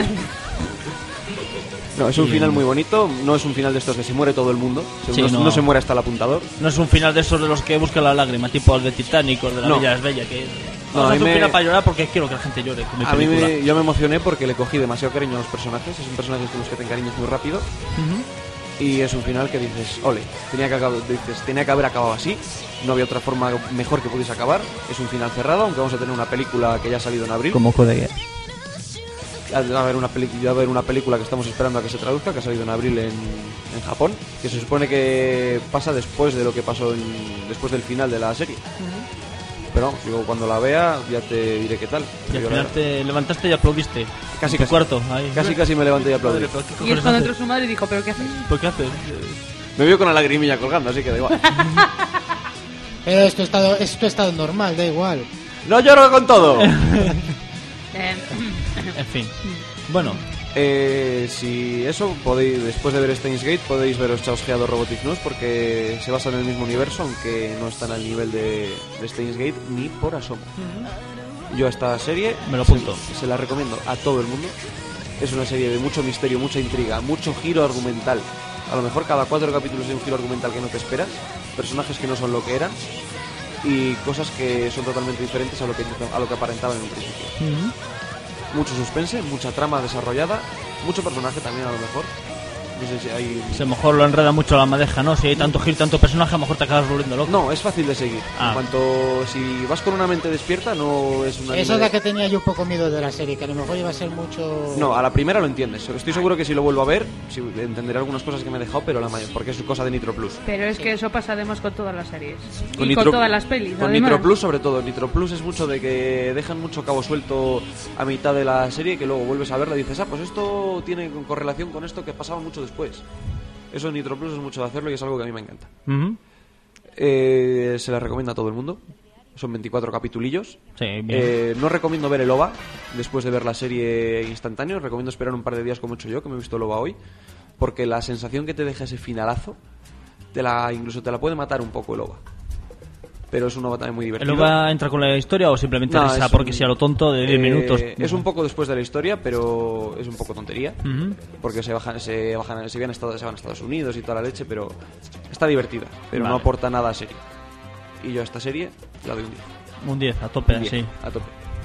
No, es un final muy bonito. No es un final de estos que se muere todo el mundo. Se- Sí, no, no. no se muere hasta el apuntador. No es un final de esos de los que buscan la lágrima, tipo el de Titanic o el de la No. Bella es Bella. Que No, no, a es mí un me- final para llorar porque quiero que la gente llore con mi A mí película. me, yo me emocioné porque le cogí demasiado cariño a los personajes. Es un personaje con los que te encariñas muy rápido. Ujú. Y es un final que dices, ole, tenía que, acab- dices, tenía que haber acabado así. No había otra forma mejor que pudiese acabar. Es un final cerrado, aunque vamos a tener una película que ya ha salido en abril. Como Code Geass. Va a haber una, peli- va a haber una película que estamos esperando a que se traduzca, que ha salido en abril en, en Japón, que se supone que pasa después de lo que pasó en- después del final de la serie. Pero vamos, yo cuando la vea ya te diré qué tal. Y Pero al yo final la- te levantaste y aplaudiste. Casi, En tu casi. cuarto. Ahí. Casi casi me levanté y aplaudí. Madre, pero ¿qué Y es cojones cuando haces? entró su madre y dijo, ¿pero qué haces? ¿Por qué haces? Me vio con la lagrimilla colgando, así que da igual. Pero es tu estado, es tu estado normal, da igual. ¡No lloro con todo! Eh, En fin. Bueno, Eh, si eso, podéis, después de ver Steins Gate, podéis veros Chaosgeado Robotic News porque se basa en el mismo universo, aunque no están al nivel de, de Steins Gate ni por asomo. Yo a esta serie Me lo apunto. Se, se la recomiendo a todo el mundo. Es una serie de mucho misterio, mucha intriga, mucho giro argumental. A lo mejor cada cuatro capítulos hay un giro argumental que no te esperas, personajes que no son lo que eran y cosas que son totalmente diferentes a lo que, a lo que aparentaban en un principio. Mucho suspense, mucha trama desarrollada, mucho personaje también a lo mejor. No sé si hay... si a lo mejor lo enreda mucho la madeja, ¿no? Si hay tanto giro, tanto personaje, a lo mejor te acabas volviendo loco. No, es fácil de seguir. Ah. En cuanto si vas con una mente despierta, no es una... Esa es la que tenía yo un poco miedo de la serie, que a lo mejor iba a ser mucho... No, a la primera lo entiendes. Estoy seguro que si lo vuelvo a ver, sí, entenderé algunas cosas que me he dejado, pero la mayor, porque es cosa de Nitro Plus. pero es que eso pasa además con todas las series. Con y Nitro- con todas las pelis, Con además. Nitro Plus sobre todo. Nitro Plus es mucho de que dejan mucho cabo suelto a mitad de la serie, que luego vuelves a verla y dices, ah, pues esto tiene correlación con esto que pasaba mucho después. Eso en Nitro Plus es mucho de hacerlo y es algo que a mí me encanta. Ujú. Eh, se la recomienda a todo el mundo. Son veinticuatro capitulillos. Sí, bien. Eh, no recomiendo ver el O V A después de ver la serie instantáneo. Recomiendo esperar un par de días como he hecho yo, que me he visto el O V A hoy. Porque la sensación que te deja ese finalazo, te la, incluso te la puede matar un poco el O V A. Pero es un O V A también muy ¿El divertido. O V A entra con la historia o simplemente No, risa es porque un- si a lo tonto de diez eh, minutos? Es un poco después de la historia, pero es un poco tontería. Ujú. Porque se bajan, se bajan, se van a Estados, se van a Estados Unidos y toda la leche, pero está divertida, pero no Vale. aporta nada a serie. Y yo a esta serie la doy un diez. Un diez, a tope, Un diez, sí. a tope.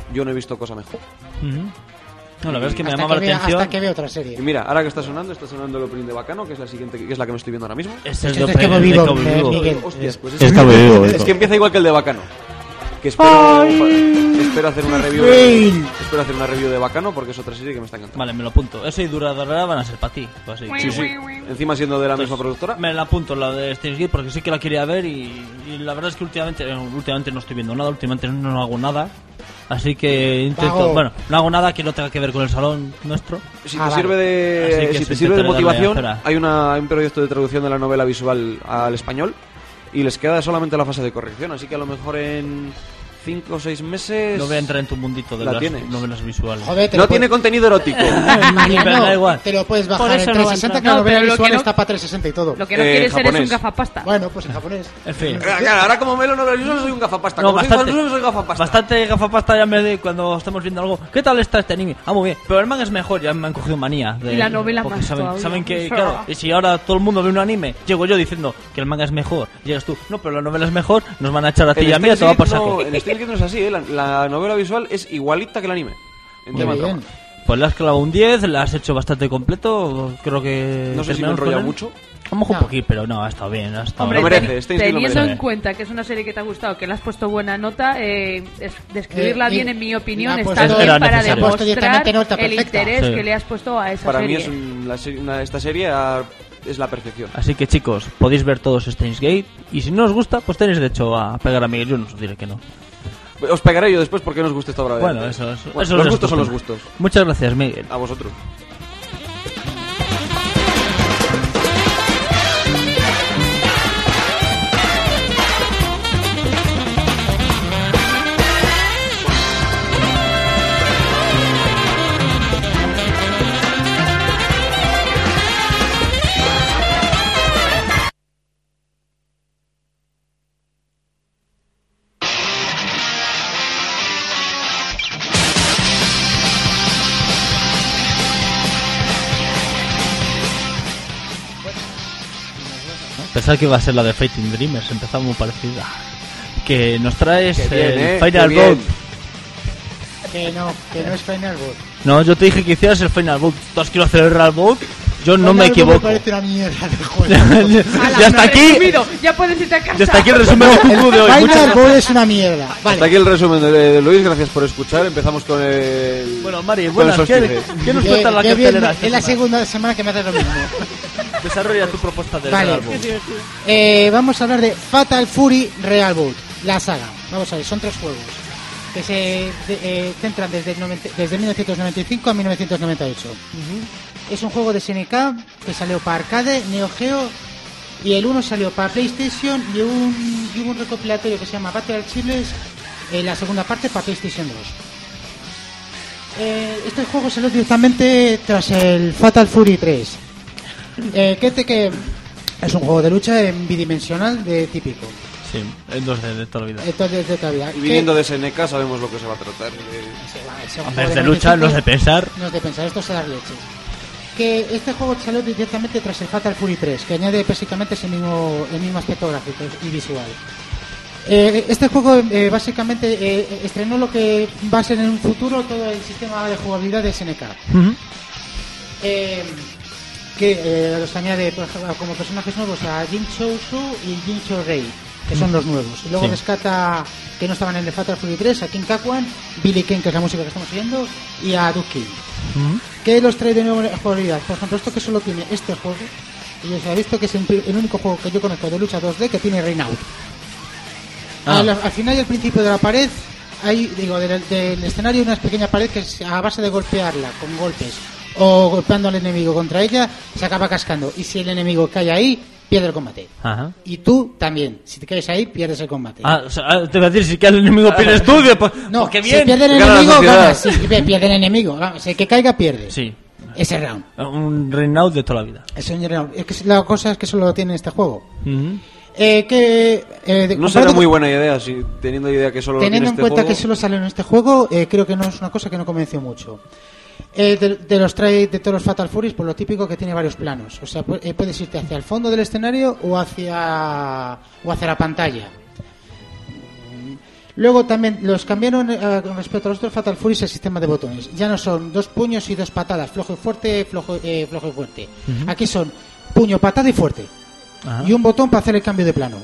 yo no he visto cosa mejor. Ujú. No, la verdad es que me hasta llamaba que la vea, atención. hasta que vea otra serie. Y mira, ahora que está sonando, está sonando el opening de Bacano, que es la siguiente, que es la que me estoy viendo ahora mismo. Este es Este de es Cabo de Vivo, Cabo eh, Vivo. Miguel. Hostias, pues es, Es Cabo Vivo, es eso. que empieza igual que el de Bacano. Que espero, espero hacer una review de, espero hacer una review de Bacano porque es otra serie que me está encantando. Vale, me lo apunto. Ese y Duradora van a ser para ti. Pues así. Sí, sí. Encima siendo de la misma productora. Me la apunto la de Steins Gate porque sí que la quería ver y, y la verdad es que últimamente eh, últimamente no estoy viendo nada, últimamente no hago nada. Así que intento, Pago. bueno, no hago nada que no tenga que ver con el salón nuestro. Si Ah, te vale. sirve de Así que si se te sirve de intentará darle motivación, acera. hay una hay un proyecto de traducción de la novela visual al español y les queda solamente la fase de corrección, así que a lo mejor en cinco o seis meses No voy a entrar en tu mundito de La las tienes. novelas visuales. Joder, te no lo tiene puedes- contenido erótico. Mariano, Pero da igual. te lo puedes Por bajar en eso no va a trescientos sesenta, que entrar. la No, novela pero lo que visual no- está para trescientos sesenta y todo. Lo que no Eh, quiere ser es japonés. un gafapasta. Bueno, pues en japonés. En fin. Claro, ahora como melo novela visual soy un gafapasta. No, como soy bastante, fan, soy gafapasta. bastante gafapasta ya me de cuando estamos viendo algo. ¿Qué tal está este anime? Ah, muy bien. Pero el manga es mejor, ya me han cogido manía. De, Y la novela porque más saben, todavía. saben que, Eso. claro, y si ahora todo el mundo ve un anime, llego yo diciendo que el manga es mejor, llegas tú, no, pero la novela es mejor, nos van a echar a ti y a mí a Steins todo por Gate saco. no, en Steins Gate no es así, ¿eh? la, la novela visual es igualita que el anime. En Muy tema bien. trama. Pues le has clavado un diez, la has hecho bastante completo, creo que... No sé si me terminamos enrolla con él. mucho. A lo mejor No. un poquito, pero no, ha estado bien, ha estado Hombre, Lo bien. merece, teni- Steins Gate lo teniendo merece. en cuenta que es una serie que te ha gustado, que le has puesto buena nota, eh, es- describirla Eh, bien, y- en mi opinión, le ha está puesto- bien Era para necesario. Le ha puesto demostrar directamente nota el perfecta. interés Sí. que le has puesto a esa Para mí serie. es un- la serie- una- esta serie ah, es la perfección. Así que chicos, podéis ver todos Steins Gate y si no os gusta, pues tenéis derecho a pegar a Miguel, yo no os diré que no. Os pegaré yo después porque no os guste esta obra de Bueno, arte. eso, eso, Bueno, eso los es gustos son los costumbre. gustos. Muchas gracias, Miguel. A vosotros. Pensaba que iba a ser la de Fighting Dreamers, empezaba muy parecida. Que nos traes Qué bien, el eh, Final qué bien. Bout. Que no, que no es Final Bout. No, yo te dije que hicieras el Final Bout. ¿Tú has querido hacer el Real Bout? Yo no Final me Bout equivoco. Me parece una mierda de juego. Ya hasta aquí. Resumido, ya puedes irte a casa. Ya hasta aquí el resumen de Cucu de hoy. Muchas Final gracias. Bout es una mierda. Hasta Vale. aquí el resumen de, de Luis, gracias por escuchar. Empezamos con el. Bueno, Mari, con buenas. el ¿Qué, solsticio. qué nos Que- cuenta la que bien, cartelera? esta es la semana? segunda semana que me haces lo mismo. Desarrolla tu propuesta de Vale. Real Bout. Eh, vamos a hablar de Fatal Fury Real Bout, la saga. Vamos a ver, son tres juegos que se de- eh, centran desde, el noventa desde mil novecientos noventa y cinco a mil novecientos noventa y ocho. Es un juego de S N K que salió para arcade, Neo Geo, y el uno salió para PlayStation y un, y hubo un recopilatorio que se llama Battle Archives, en la segunda parte para PlayStation dos. Eh, este juego salió directamente tras el Fatal Fury tres. Eh, que, te- que es un juego de lucha en bidimensional de típico. Sí, en dos D de toda la vida. Entonces, de todavía. Y viniendo de S N K sabemos lo que se va a tratar. eh. Hombre, es de lucha, no es de pensar. No es de pensar, esto es de las leches. Que este juego salió directamente tras el Fatal Fury tres, que añade básicamente ese mismo, el mismo aspecto gráfico y visual. Eh, este juego eh, básicamente eh, estrenó lo que va a ser en un futuro todo el sistema de jugabilidad de S N K. Ujú. Eh, que eh, los añade por ejemplo, como personajes nuevos a Jin Chou Su y Jin Chou Rei, que son los nuevos. Y luego Sí. rescata, que no estaban en el Fatal Fury tres, a King Kakuan, Billy King, que es la música que estamos oyendo, y a Duke King. Ujú. ¿Qué los trae de nuevo en la jugabilidad? Por ejemplo, esto que solo tiene este juego, y os he visto que es el, el único juego que yo conozco de lucha dos D que tiene Rain Out. Ah. Al, al final y al principio de la pared, hay, digo, del, del escenario hay una pequeña pared que es a base de golpearla con golpes o golpeando al enemigo contra ella, se acaba cascando. Y si el enemigo cae ahí, pierde el combate. Ajá. Y tú también, si te caes ahí, pierdes el combate. Ah, o sea, ah, te voy a decir, si que el enemigo pierde estudio, pues, no, pues qué si bien. pierde el Gana la enemigo, sociedad. gana. Si pierde el enemigo, vamos, el que caiga, pierde. Sí, Ese round. un reinout de toda la vida. Es un round. Es que la cosa es que solo tiene este juego. Ujú. Eh, que, eh, de- No comparado será con- muy buena idea, si, teniendo idea que solo lo Teniendo tiene en este cuenta juego. que solo sale en este juego, eh, creo que no es una cosa que no convenció mucho. Eh, de, de los trae de todos los Fatal Furies, por lo típico que tiene varios planos. O sea, pu- eh, puedes irte hacia el fondo del escenario o hacia o hacia la pantalla. Mm. Luego también los cambiaron eh, con respecto a los otros Fatal Fury el sistema de botones. Ya no son dos puños y dos patadas, flojo y fuerte, flojo, eh, flojo y fuerte. Uh-huh. Aquí son puño, patada y fuerte. Uh-huh. Y un botón para hacer el cambio de plano.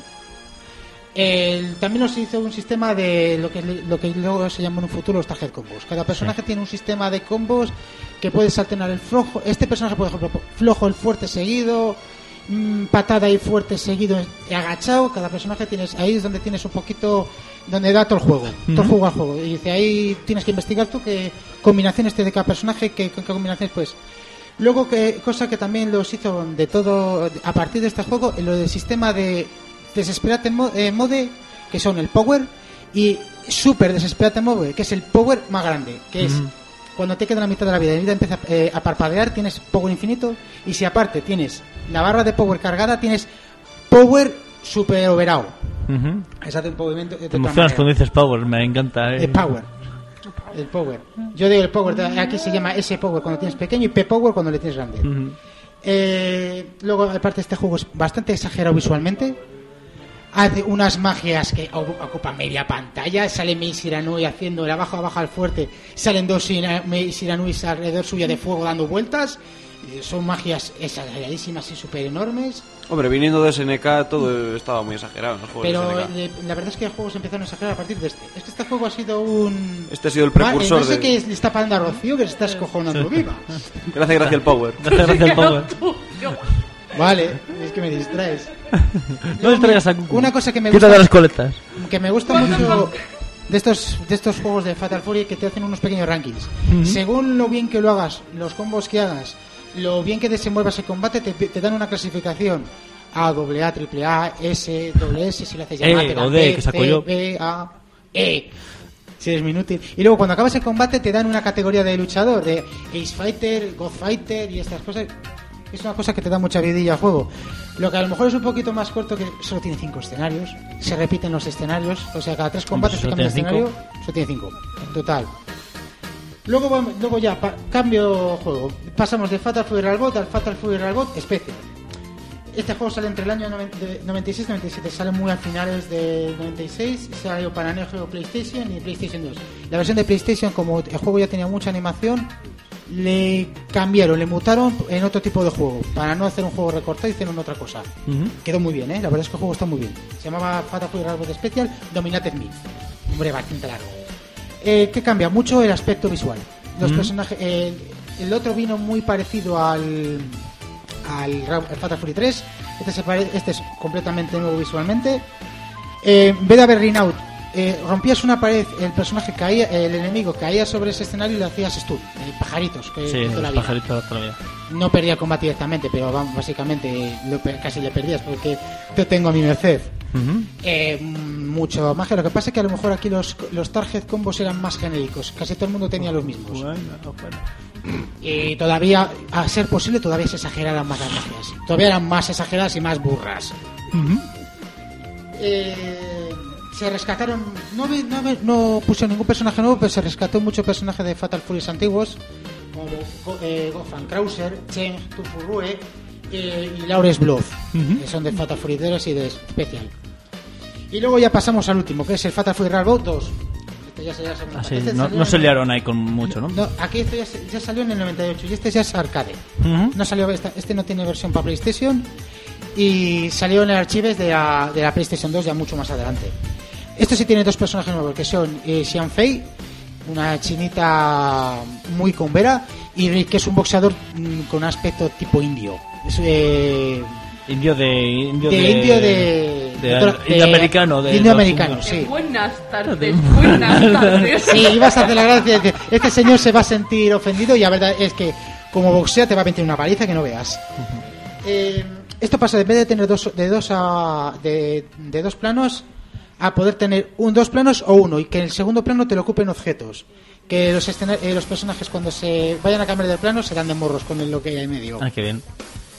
El, también nos hizo un sistema de lo que lo que luego se llama en un futuro los target combos. Cada personaje sí. tiene un sistema de combos que puedes alternar el flojo. Este personaje, por ejemplo, flojo, el fuerte seguido, mmm, patada y fuerte seguido y agachado. Cada personaje tienes ahí es donde tienes un poquito donde da todo el juego, uh-huh. todo el juego al juego. Y dice ahí tienes que investigar tú qué combinaciones de cada personaje, qué, qué combinaciones pues. Luego que cosa que también los hizo de todo a partir de este juego, lo del sistema de Desesperate Mode, eh, mode, que son el Power, y Super Desesperate Mode, que es el Power más grande, que uh-huh. es cuando te queda la mitad de la vida, la vida empieza eh, a parpadear, tienes Power infinito, y si aparte tienes la barra de Power cargada, tienes Power Super Overado. Uh-huh. Esa de un movimiento de te emocionas cuando dices Power, me encanta. Eh. El Power. El Power. Yo digo el Power, aquí se llama S Power cuando tienes pequeño y P Power cuando le tienes grande. Uh-huh. Eh, luego, aparte, este juego es bastante exagerado visualmente. Hace unas magias que ocupan media pantalla. Sale Mei Shiranui haciendo el abajo abajo al fuerte. Salen dos Mei Shiranuis alrededor suya de fuego dando vueltas. Son magias exageradísimas y súper enormes. Hombre, viniendo de S N K todo estaba muy exagerado en los juegos. Pero de S N K. La verdad es que los juegos empezaron a exagerar a partir de este. Es que este juego ha sido un... Este ha sido el precursor. No sé de... qué le está pasando a Rocío, que se está escojonando viva. Gracias, gracias al Power. Gracias, gracias al Power. Vale, es que me distraes. No distraigas a Cucu. Una cosa que me gusta gusta, de las coletas. Que me gusta mucho de estos de estos juegos de Fatal Fury, que te hacen unos pequeños rankings. Uh-huh. Según lo bien que lo hagas, los combos que hagas, lo bien que desenvuelvas el combate, te, te dan una clasificación A, doble A, triple A, S, doble S, si lo haces llamar, eh, o D, que saco yo. B, A, E. Si eres inútil. Y luego cuando acabas el combate te dan una categoría de luchador, de Ace Fighter, God Fighter y estas cosas. Es una cosa que te da mucha vidilla al juego. Lo que a lo mejor es un poquito más corto, que solo tiene cinco escenarios. Se repiten los escenarios. O sea, cada tres combates se cambia el escenario. Solo tiene cinco. En total. Luego, luego ya, pa, cambio juego. Pasamos de Fatal Fury Ralbot al Fatal Fury Ralbot Special. Este juego sale entre el año noventa y seis y noventa y siete. Sale muy a finales del noventa y seis. Salió para Neo Geo, PlayStation y PlayStation dos. La versión de PlayStation, como el juego ya tenía mucha animación, le cambiaron, le mutaron en otro tipo de juego. Para no hacer un juego recortado, hicieron otra cosa. Uh-huh. Quedó muy bien, ¿eh? La verdad es que el juego está muy bien. Se llamaba Fatal Fury Ralbot Special Dominated Me. Hombre, bastante largo. Eh, ¿Qué cambia? Mucho el aspecto visual. Los uh-huh. personajes... Eh, el otro vino muy parecido al... al Fatal Fury tres. Este, se pare... este es completamente nuevo visualmente. Eh, en vez de haber Ring Out, eh, rompías una pared, el personaje caía, el enemigo caía sobre ese escenario y le hacías stun, eh, pajaritos. Que sí, los pajaritos todavía. No perdía el combate directamente, pero básicamente lo, casi le perdías porque te tengo a mi merced. Uh-huh. Eh, mucho más que lo que pasa es que a lo mejor aquí los, los target combos eran más genéricos, casi todo el mundo tenía los mismos. Bueno, bueno. Y todavía, a ser posible, todavía se exageraran más las magias. Todavía eran más exageradas y más burras. Uh-huh. Eh, se rescataron, no, no, no puso ningún personaje nuevo, pero se rescató muchos personajes de Fatal Fury antiguos, como eh, Gotham Krauser, Chen Tufurue eh, y Lawrence Blood, uh-huh. que son de Fatal Fury tres y de Special. Y luego ya pasamos al último, que es el Fatal Fury Ralbot dos. Este ya, ya ah, sí, este no, no se liaron ahí con mucho, ¿no? no aquí este ya, ya salió en el noventa y ocho y este ya es arcade. Uh-huh. No salió, este no tiene versión para PlayStation y salió en el archives de la, de la PlayStation dos ya mucho más adelante. Esto sí tiene dos personajes nuevos, que son eh, Xian Fei, una chinita muy combera, y Rick, que es un boxeador mmm, con aspecto tipo indio. Es, eh, indio de indio de, de indio de, de, de, de indio americano de indio americano, sí. Buenas tardes, buenas tardes. Sí, ibas a hacer la gracia de que este señor se va a sentir ofendido y la verdad es que como boxea te va a meter una paliza que no veas. Uh-huh. Eh, esto pasa, en vez de tener dos de dos a, de, de dos planos, a poder tener un dos planos o uno, y que en el segundo plano te lo ocupen objetos, que los escena- eh, los personajes cuando se vayan a cambiar de plano se dan de morros con lo que hay en medio. Ah, qué bien.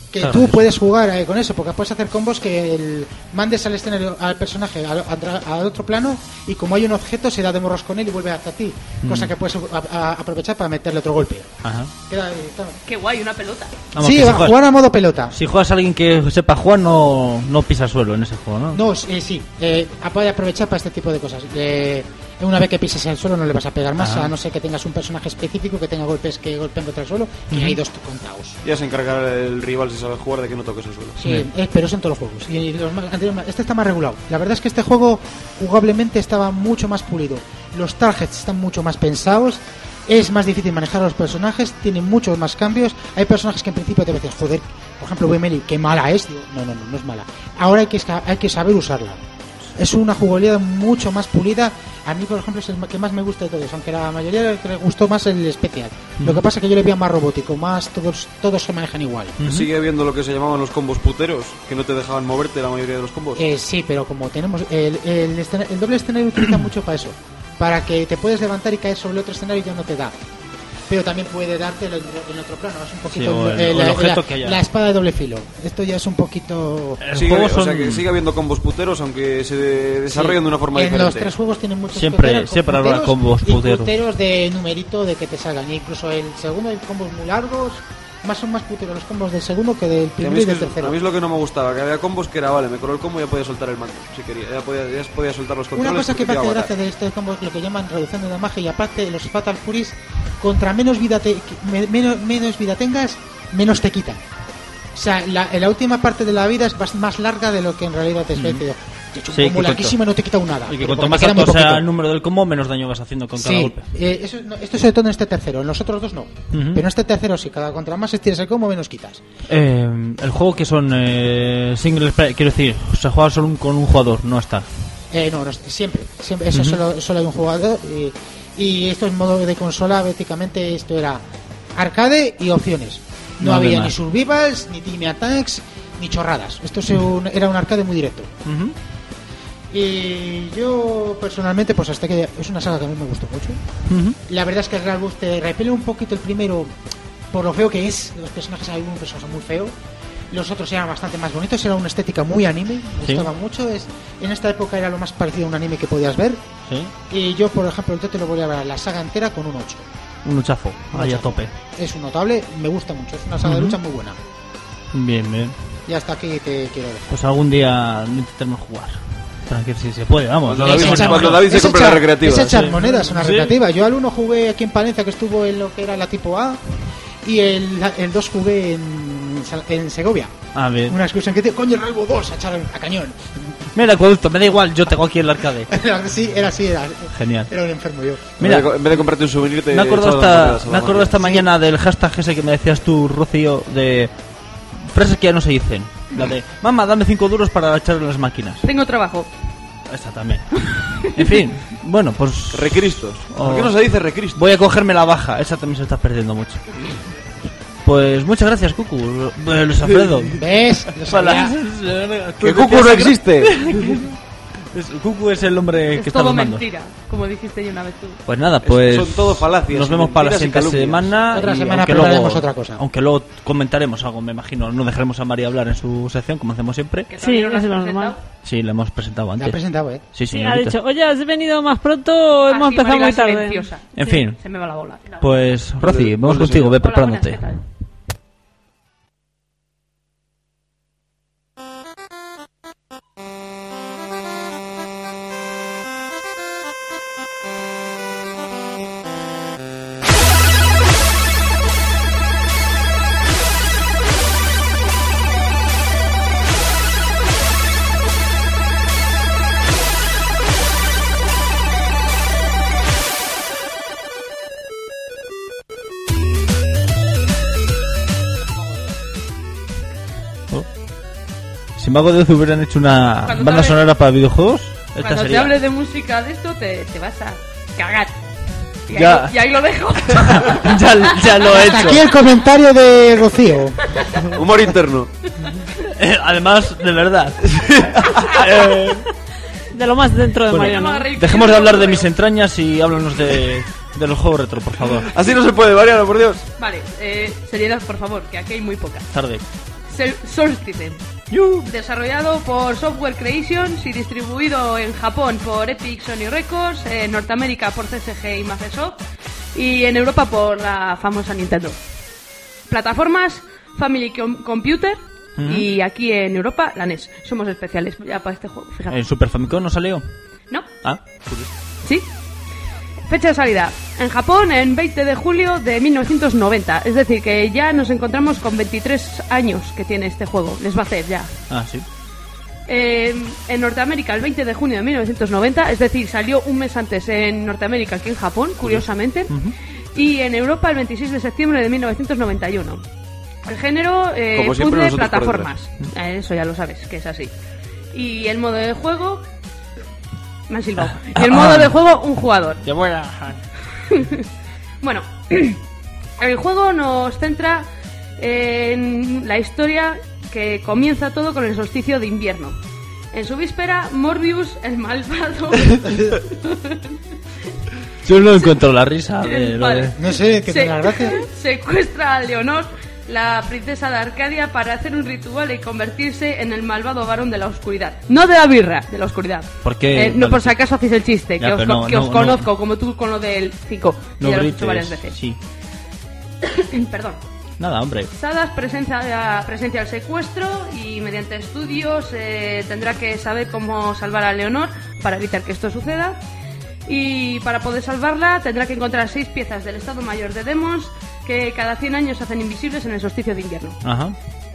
que Claro, tú eso. puedes jugar eh, con eso, porque puedes hacer combos que el, mandes al escenario al personaje al, al- al otro plano y como hay un objeto se da de morros con él y vuelve hacia ti, Mm. cosa que puedes a- a- aprovechar para meterle otro golpe. Ajá. Queda, está- Qué guay, una pelota. Vamos, sí, que si va a juegas- jugar a modo pelota. Si juegas a alguien que sepa jugar, no, no pisa suelo en ese juego, ¿no? No, eh, sí, eh, puede aprovechar para este tipo de cosas. Eh, una vez que pises el suelo no le vas a pegar más, Ajá. a no ser que tengas un personaje específico que tenga golpes que golpeen contra el suelo, y hay dos contados. Ya se encargará el rival, si sabe jugar, de que no toques el suelo. Sí, eh, pero son todos los juegos. Y los más- anteriores- este está más regulado. La verdad es que este juego jugablemente estaba mucho más pulido. Los targets están mucho más pensados. Es más difícil manejar a los personajes. Tiene muchos más cambios. Hay personajes que en principio te dicen, joder, por ejemplo, Wemeli, qué mala es. Digo, no, no, no, no es mala. Ahora hay que, esca- hay que saber usarla. Es una jugabilidad mucho más pulida. A mí, por ejemplo, es el que más me gusta de todos, aunque la mayoría le gustó más el especial. Lo que pasa es que yo le veía más robótico, más todos todos se manejan igual. Sigue habiendo lo que se llamaban los combos puteros, que no te dejaban moverte la mayoría de los combos. Eh, sí, pero como tenemos el, el, escena- el doble escenario utiliza mucho para eso, para que te puedes levantar y caer sobre el otro escenario y ya no te da. Pero también puede darte en el, en otro plano, es un poquito Sí, o el- eh, o el la, objeto la- que haya. la espada de doble filo. Esto ya es un poquito. El Sigue, juego O sea son- que sigue habiendo combos puteros, aunque se de- desarrollan Sí. de una forma en diferente. los tres juegos tienen muchos Siempre- puteros, siempre habrá puteros combos y puteros. puteros de numerito de que te salgan. Y incluso el segundo hay combos muy largos, más son más puteros los combos del segundo que del Que a, primero mí y es del que- tercero. a mí es lo que no me gustaba, que había combos que era, vale, me coró el combo y ya podía soltar el mando, si quería, ya podía, ya podía soltar los controles. Una cosa que me porque hace te iba a gracia matar. de este combo es lo que llaman reducción de damage, y aparte los Fatal Furies, contra menos vida te, me- menos, menos vida tengas, menos te quitan. O sea, la, la última parte de la vida es bas- más larga de lo que en realidad te espera. Te he hecho un Sí, combo que larguísimo y no te quita un nada. Y que pero cuanto porque más queda muy alto sea poquito. el número del combo, menos daño vas haciendo con cada Sí, golpe. eh, eso, no, esto sobre todo en este tercero, en los otros dos no. Pero en este tercero sí, cada contra más estires el combo, menos quitas. Eh, el juego que son eh, single player, quiero decir, se juega solo un- con un jugador, no está. Eh, no, no, siempre, siempre eso solo, solo hay un jugador y, y esto en modo de consola, prácticamente esto era arcade y opciones. No, No había había ni más. survivals, ni team attacks, ni chorradas. Esto es un- era un arcade muy directo. Ujú. Y yo personalmente, pues hasta que es una saga que a mí me gustó mucho. Ujú. La verdad es que el Real Boost te repele un poquito el primero por lo feo que es. Los personajes, hay un personaje muy feo. Los otros eran bastante más bonitos, era una estética muy anime, me Sí. gustaba mucho. Es, en esta época era lo más parecido a un anime que podías ver. Sí. Y yo, por ejemplo, el te lo voy a ver la saga entera con un ocho. Un luchazo, Un ahí a hachazo. tope. Es un notable, me gusta mucho, es una saga de Ujú. lucha muy buena. Bien, bien. Y hasta aquí te quiero dejar. Pues algún día intentaremos jugar. Tranquilo, si se puede, vamos. Cuando no David- lo Es hacemos echar- ni cuando mal. David se es compra echar- la recreativa. Es echar Sí. monedas, una Sí. recreativa. Yo al uno jugué aquí en Palencia, que estuvo en lo que era la tipo A, y el, el dos jugué en, Sal- en Segovia. Ah, bien. Una excursión que te coño el Rainbow dos a echar a cañón. Mira, Acueducto, me da igual, yo tengo aquí el arcade. Sí, era así, era, Genial. era un enfermo yo. Mira, en, vez de, en vez de comprarte un souvenir, te me acuerdo echabas las esta, monedas a la me acuerdo máquina. esta mañana del hashtag ese que me decías tú, Rocío, de frases que ya no se dicen. La de, mamá, dame cinco duros para echar en las máquinas. Tengo trabajo. Esta también. En fin, bueno, pues Recristos. ¿Por Oh. qué no se dice recristos? voy a cogerme la baja. Esa también se está perdiendo mucho. Pues muchas gracias, Cucu. Eh, Luis Alfredo. ¿Ves? Lo sabía. ¡Que Cucu no existe! Es- Cucu es el hombre Es que está todo los mandos. mentira, como dijiste yo una vez tú. Pues nada, pues son todo falacias nos y vemos para la mentiras y siguiente calumnias. semana. Otra y semana aunque probaremos luego- otra cosa. Aunque luego comentaremos algo, me imagino. No dejaremos a María hablar en su sección, como hacemos siempre. Que Sí, todavía no lo es has lo presentado. normal. Sí, le hemos presentado La ha antes. presentado, ¿eh? Sí, Sí, ha señorita. dicho, oye, has venido más pronto o hemos Así, empezado Marila muy tarde. silenciosa. En Sí. fin, Se me va la bola. pues Rosy, Vale, vamos vale, contigo, señor. ve Hola, buenas, preparándote. ¿qué tal? Si Mago de Oz hubieran hecho una Cuando banda te hable- sonora para videojuegos, esta Cuando te sería. hable de música de esto, te, te vas a cagar. Y ahí, Ya. lo- y ahí lo dejo. ya, ya lo he Hasta hecho. aquí el comentario de Rocío. Humor interno. Eh, Además, de verdad. Eh, De lo más dentro de Bueno, Mariano. Vamos a reír. dejemos de hablar de mis entrañas y háblanos de, de los juegos retro, por favor. Así no se puede, Mariano, por Dios. Vale, eh, seriedad, por favor, que aquí hay muy poca. Tarde. Sol- Solstice. Desarrollado por Software Creations y distribuido en Japón por Epic Sony Records, en Norteamérica por C S G y Microsoft y en Europa por la famosa Nintendo. Plataformas Family Com- Computer Ujú. y aquí en Europa la N E S. Somos especiales ya para este juego, fíjate. ¿El Super Famicom no salió? ¿No? Ah, curioso. Sí. Fecha de salida. En Japón, en veinte de julio de mil novecientos noventa. Es decir, que ya nos encontramos con veintitrés años que tiene este juego. Les va a hacer ya. Ah, sí. Eh, en Norteamérica, el veinte de junio de mil novecientos noventa. Es decir, salió un mes antes en Norteamérica que en Japón, curiosamente. Ujú. Y en Europa, el veintiséis de septiembre de mil novecientos noventa y uno. El género, eh, Como siempre, puzzle, nosotros por plataformas. Eh, Eso ya lo sabes, que es así. Y el modo de juego... Me han silbado. Y el modo de juego, un jugador. Ya buena. Bueno, el juego nos centra en la historia que comienza todo con el solsticio de invierno. En su víspera, Morbius, el malvado... Yo no encuentro la risa de lo de... Vale. No sé, que Se- te la gracia. secuestra a Leonor, la princesa de Arcadia, para hacer un ritual y convertirse en el malvado varón de la oscuridad. No de la birra, de la oscuridad. ¿Por qué? Eh, no, por si acaso hacéis el chiste, Ya, que os, pero no, que os no, conozco, no. como tú con lo del cinco. No ya lo he grites. dicho varias veces. Sí. Perdón. Nada, hombre. Sadas presencia, presencia el secuestro y mediante estudios eh, tendrá que saber cómo salvar a Leonor para evitar que esto suceda. Y para poder salvarla tendrá que encontrar seis piezas del Estado Mayor de Demons que cada cien años se hacen invisibles en el solsticio de invierno. Ajá.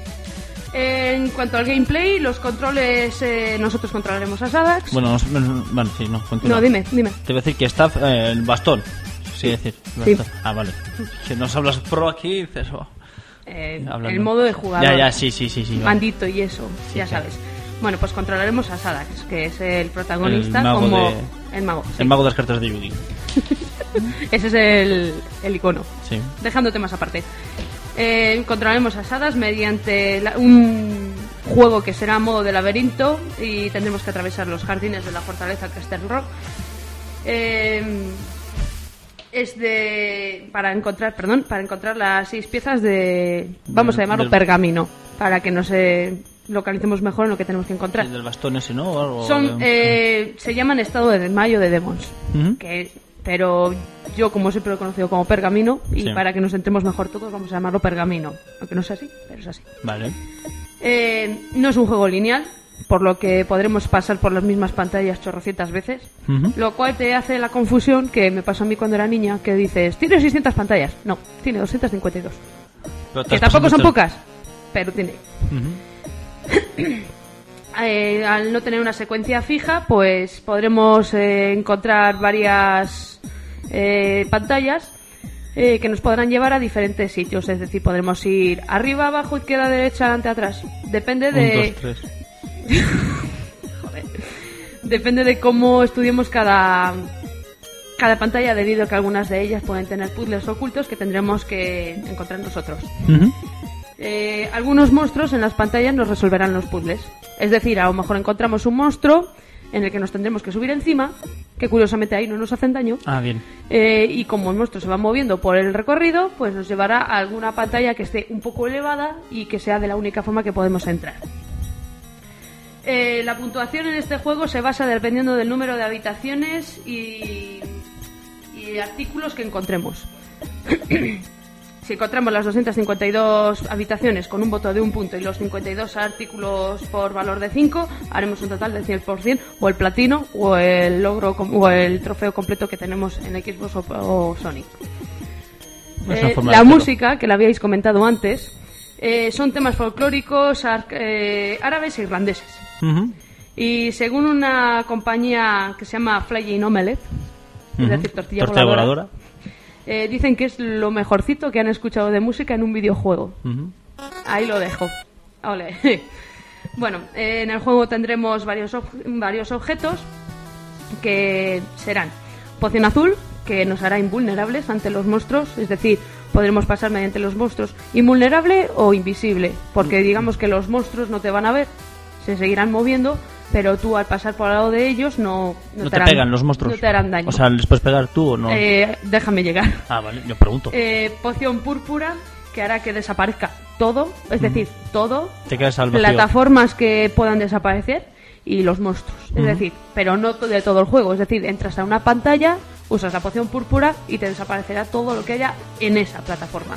En cuanto al gameplay, los controles, eh, nosotros controlaremos a Sadax. Bueno, no, no, bueno, sí, no, continúa. No, dime, dime. Te voy a decir que está eh, el bastón. Sí, decir. Sí. Bastón. Ah, vale. Que nos hablas pro aquí y dices... oh, Eh, hablando. el modo de jugador. Ya, ya, sí, sí, sí. sí vale. Mandito y eso, Sí, ya sí. sabes. Bueno, pues controlaremos a Sadax, que es el protagonista, El mago como... de- El mago, sí. El mago de las cartas de Yugi. Ese es el, el icono. Sí. Dejándote más aparte. Eh, controlaremos a Sadas mediante la- un juego que será a modo de laberinto y tendremos que atravesar los jardines de la fortaleza Castle Rock. Eh, es de para encontrar, perdón, para encontrar las seis piezas de, vamos a Del- llamarlo del- pergamino, para que nos eh, localicemos mejor en lo que tenemos que encontrar. El del bastón ese, ¿no? O algo Son, de- eh, se llaman estado de desmayo de Demons. Ujú. Que, pero yo, como siempre lo he conocido como pergamino, y Sí. para que nos entremos mejor todos, vamos a llamarlo pergamino. Aunque no sea así, pero es así. Vale. Eh, no es un juego lineal, por lo que podremos pasar por las mismas pantallas chorrocientas veces. Ujú. Lo cual te hace la confusión que me pasó a mí cuando era niña, que dices, tiene seiscientas pantallas. No, tiene doscientas cincuenta y dos. Pero te Que has tampoco pasado son mucho- pocas, pero tiene. Ujú. Eh, al no tener una secuencia fija, pues podremos eh, encontrar varias eh, pantallas eh, que nos podrán llevar a diferentes sitios. Es decir, podremos ir arriba, abajo, izquierda, derecha, adelante, atrás. Depende Un, de... dos, tres. Joder. Depende de cómo estudiemos cada, cada pantalla, debido a que algunas de ellas pueden tener puzzles ocultos que tendremos que encontrar nosotros. Ujú. Eh, algunos monstruos en las pantallas nos resolverán los puzzles. Es decir, a lo mejor encontramos un monstruo en el que nos tendremos que subir encima, que curiosamente ahí no nos hacen daño. Ah, bien. Eh, y como el monstruo se va moviendo por el recorrido, pues nos llevará a alguna pantalla que esté un poco elevada y que sea de la única forma que podemos entrar. Eh, la puntuación en este juego se basa dependiendo del número de habitaciones y, y artículos que encontremos. Si encontramos las doscientas cincuenta y dos habitaciones con un voto de un punto y los cincuenta y dos artículos por valor de cinco, haremos un total del cien por ciento, o el platino o el logro com- o el trofeo completo que tenemos en Xbox o, o Sony. Es una Eh, forma la de hacerlo. música, que la habíais comentado antes, eh, son temas folclóricos ar- eh, árabes e irlandeses. Ujú. Y según una compañía que se llama Flying Omelette, es Ujú. decir, tortilla, Tortilla voladora, voladora. eh, dicen que es lo mejorcito que han escuchado de música en un videojuego. Ujú. Ahí lo dejo. Ole. Bueno, eh, en el juego tendremos varios, ob- varios objetos que serán poción azul, que nos hará invulnerables ante los monstruos, es decir, podremos pasar mediante los monstruos invulnerable o invisible, porque digamos que los monstruos no te van a ver, se seguirán moviendo, pero tú al pasar por al lado de ellos no, No, te harán- pegan los monstruos. no te harán daño. O sea, ¿les puedes pegar tú o no? Eh, déjame llegar. Ah, vale, yo pregunto. Eh, poción púrpura, que hará que desaparezca todo, es decir, todo, Te quedas al vacío. plataformas que puedan desaparecer y los monstruos, es decir, pero no to- de todo el juego, es decir, entras a una pantalla, usas la poción púrpura y te desaparecerá todo lo que haya en esa plataforma.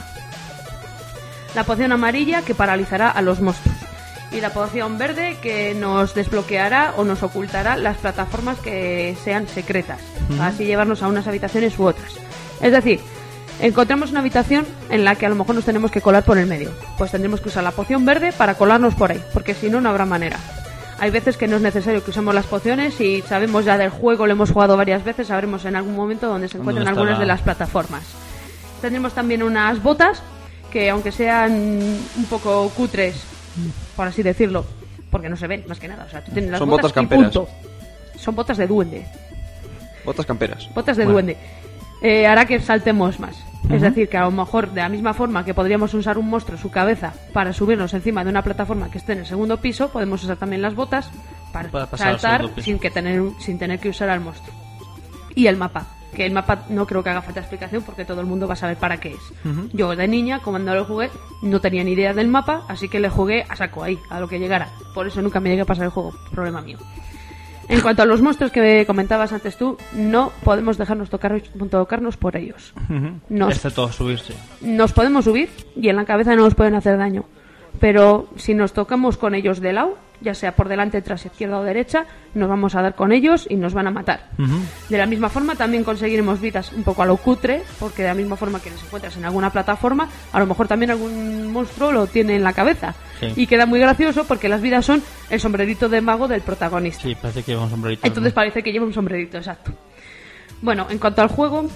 La poción amarilla que paralizará a los monstruos y la poción verde que nos desbloqueará o nos ocultará las plataformas que sean secretas, para así llevarnos a unas habitaciones u otras. Es decir, encontramos una habitación en la que a lo mejor nos tenemos que colar por el medio, pues tendremos que usar la poción verde para colarnos por ahí, porque si no, no habrá manera. Hay veces que no es necesario que usemos las pociones y sabemos ya del juego, lo hemos jugado varias veces, sabremos en algún momento dónde se encuentran ¿Dónde está algunas la- de las plataformas. Tendremos también unas botas que, aunque sean un poco cutres, por así decirlo, porque no se ven más que nada, o sea, tú tienes las Son botas, botas y camperas. punto. Son botas de duende. Botas camperas. Botas de duende. Eh, hará que saltemos más. Es decir, que a lo mejor de la misma forma que podríamos usar un monstruo, su cabeza, para subirnos encima de una plataforma que esté en el segundo piso, podemos usar también las botas para, Para pasar al saltar segundo piso. sin que tener sin tener que usar al monstruo. Y el mapa, que el mapa no creo que haga falta explicación porque todo el mundo va a saber para qué es. Yo de niña, cuando lo jugué, no tenía ni idea del mapa, así que le jugué a saco ahí, a lo que llegara. Por eso nunca me llegué a pasar el juego, problema mío. En cuanto a los monstruos que comentabas antes tú, no podemos dejarnos tocar, tocarnos por ellos. Nos, Excepto subirse. nos podemos subir y en la cabeza no nos pueden hacer daño. Pero si nos tocamos con ellos de lado, ya sea por delante, tras, izquierda o derecha, nos vamos a dar con ellos y nos van a matar. De la misma forma también conseguiremos vidas un poco a lo cutre, porque de la misma forma que les encuentras en alguna plataforma, a lo mejor también algún monstruo lo tiene en la cabeza. Sí. Y queda muy gracioso porque las vidas son el sombrerito de mago del protagonista. Sí, parece que lleva un sombrerito. Entonces ¿no? parece que lleva un sombrerito, exacto. Bueno, en cuanto al juego,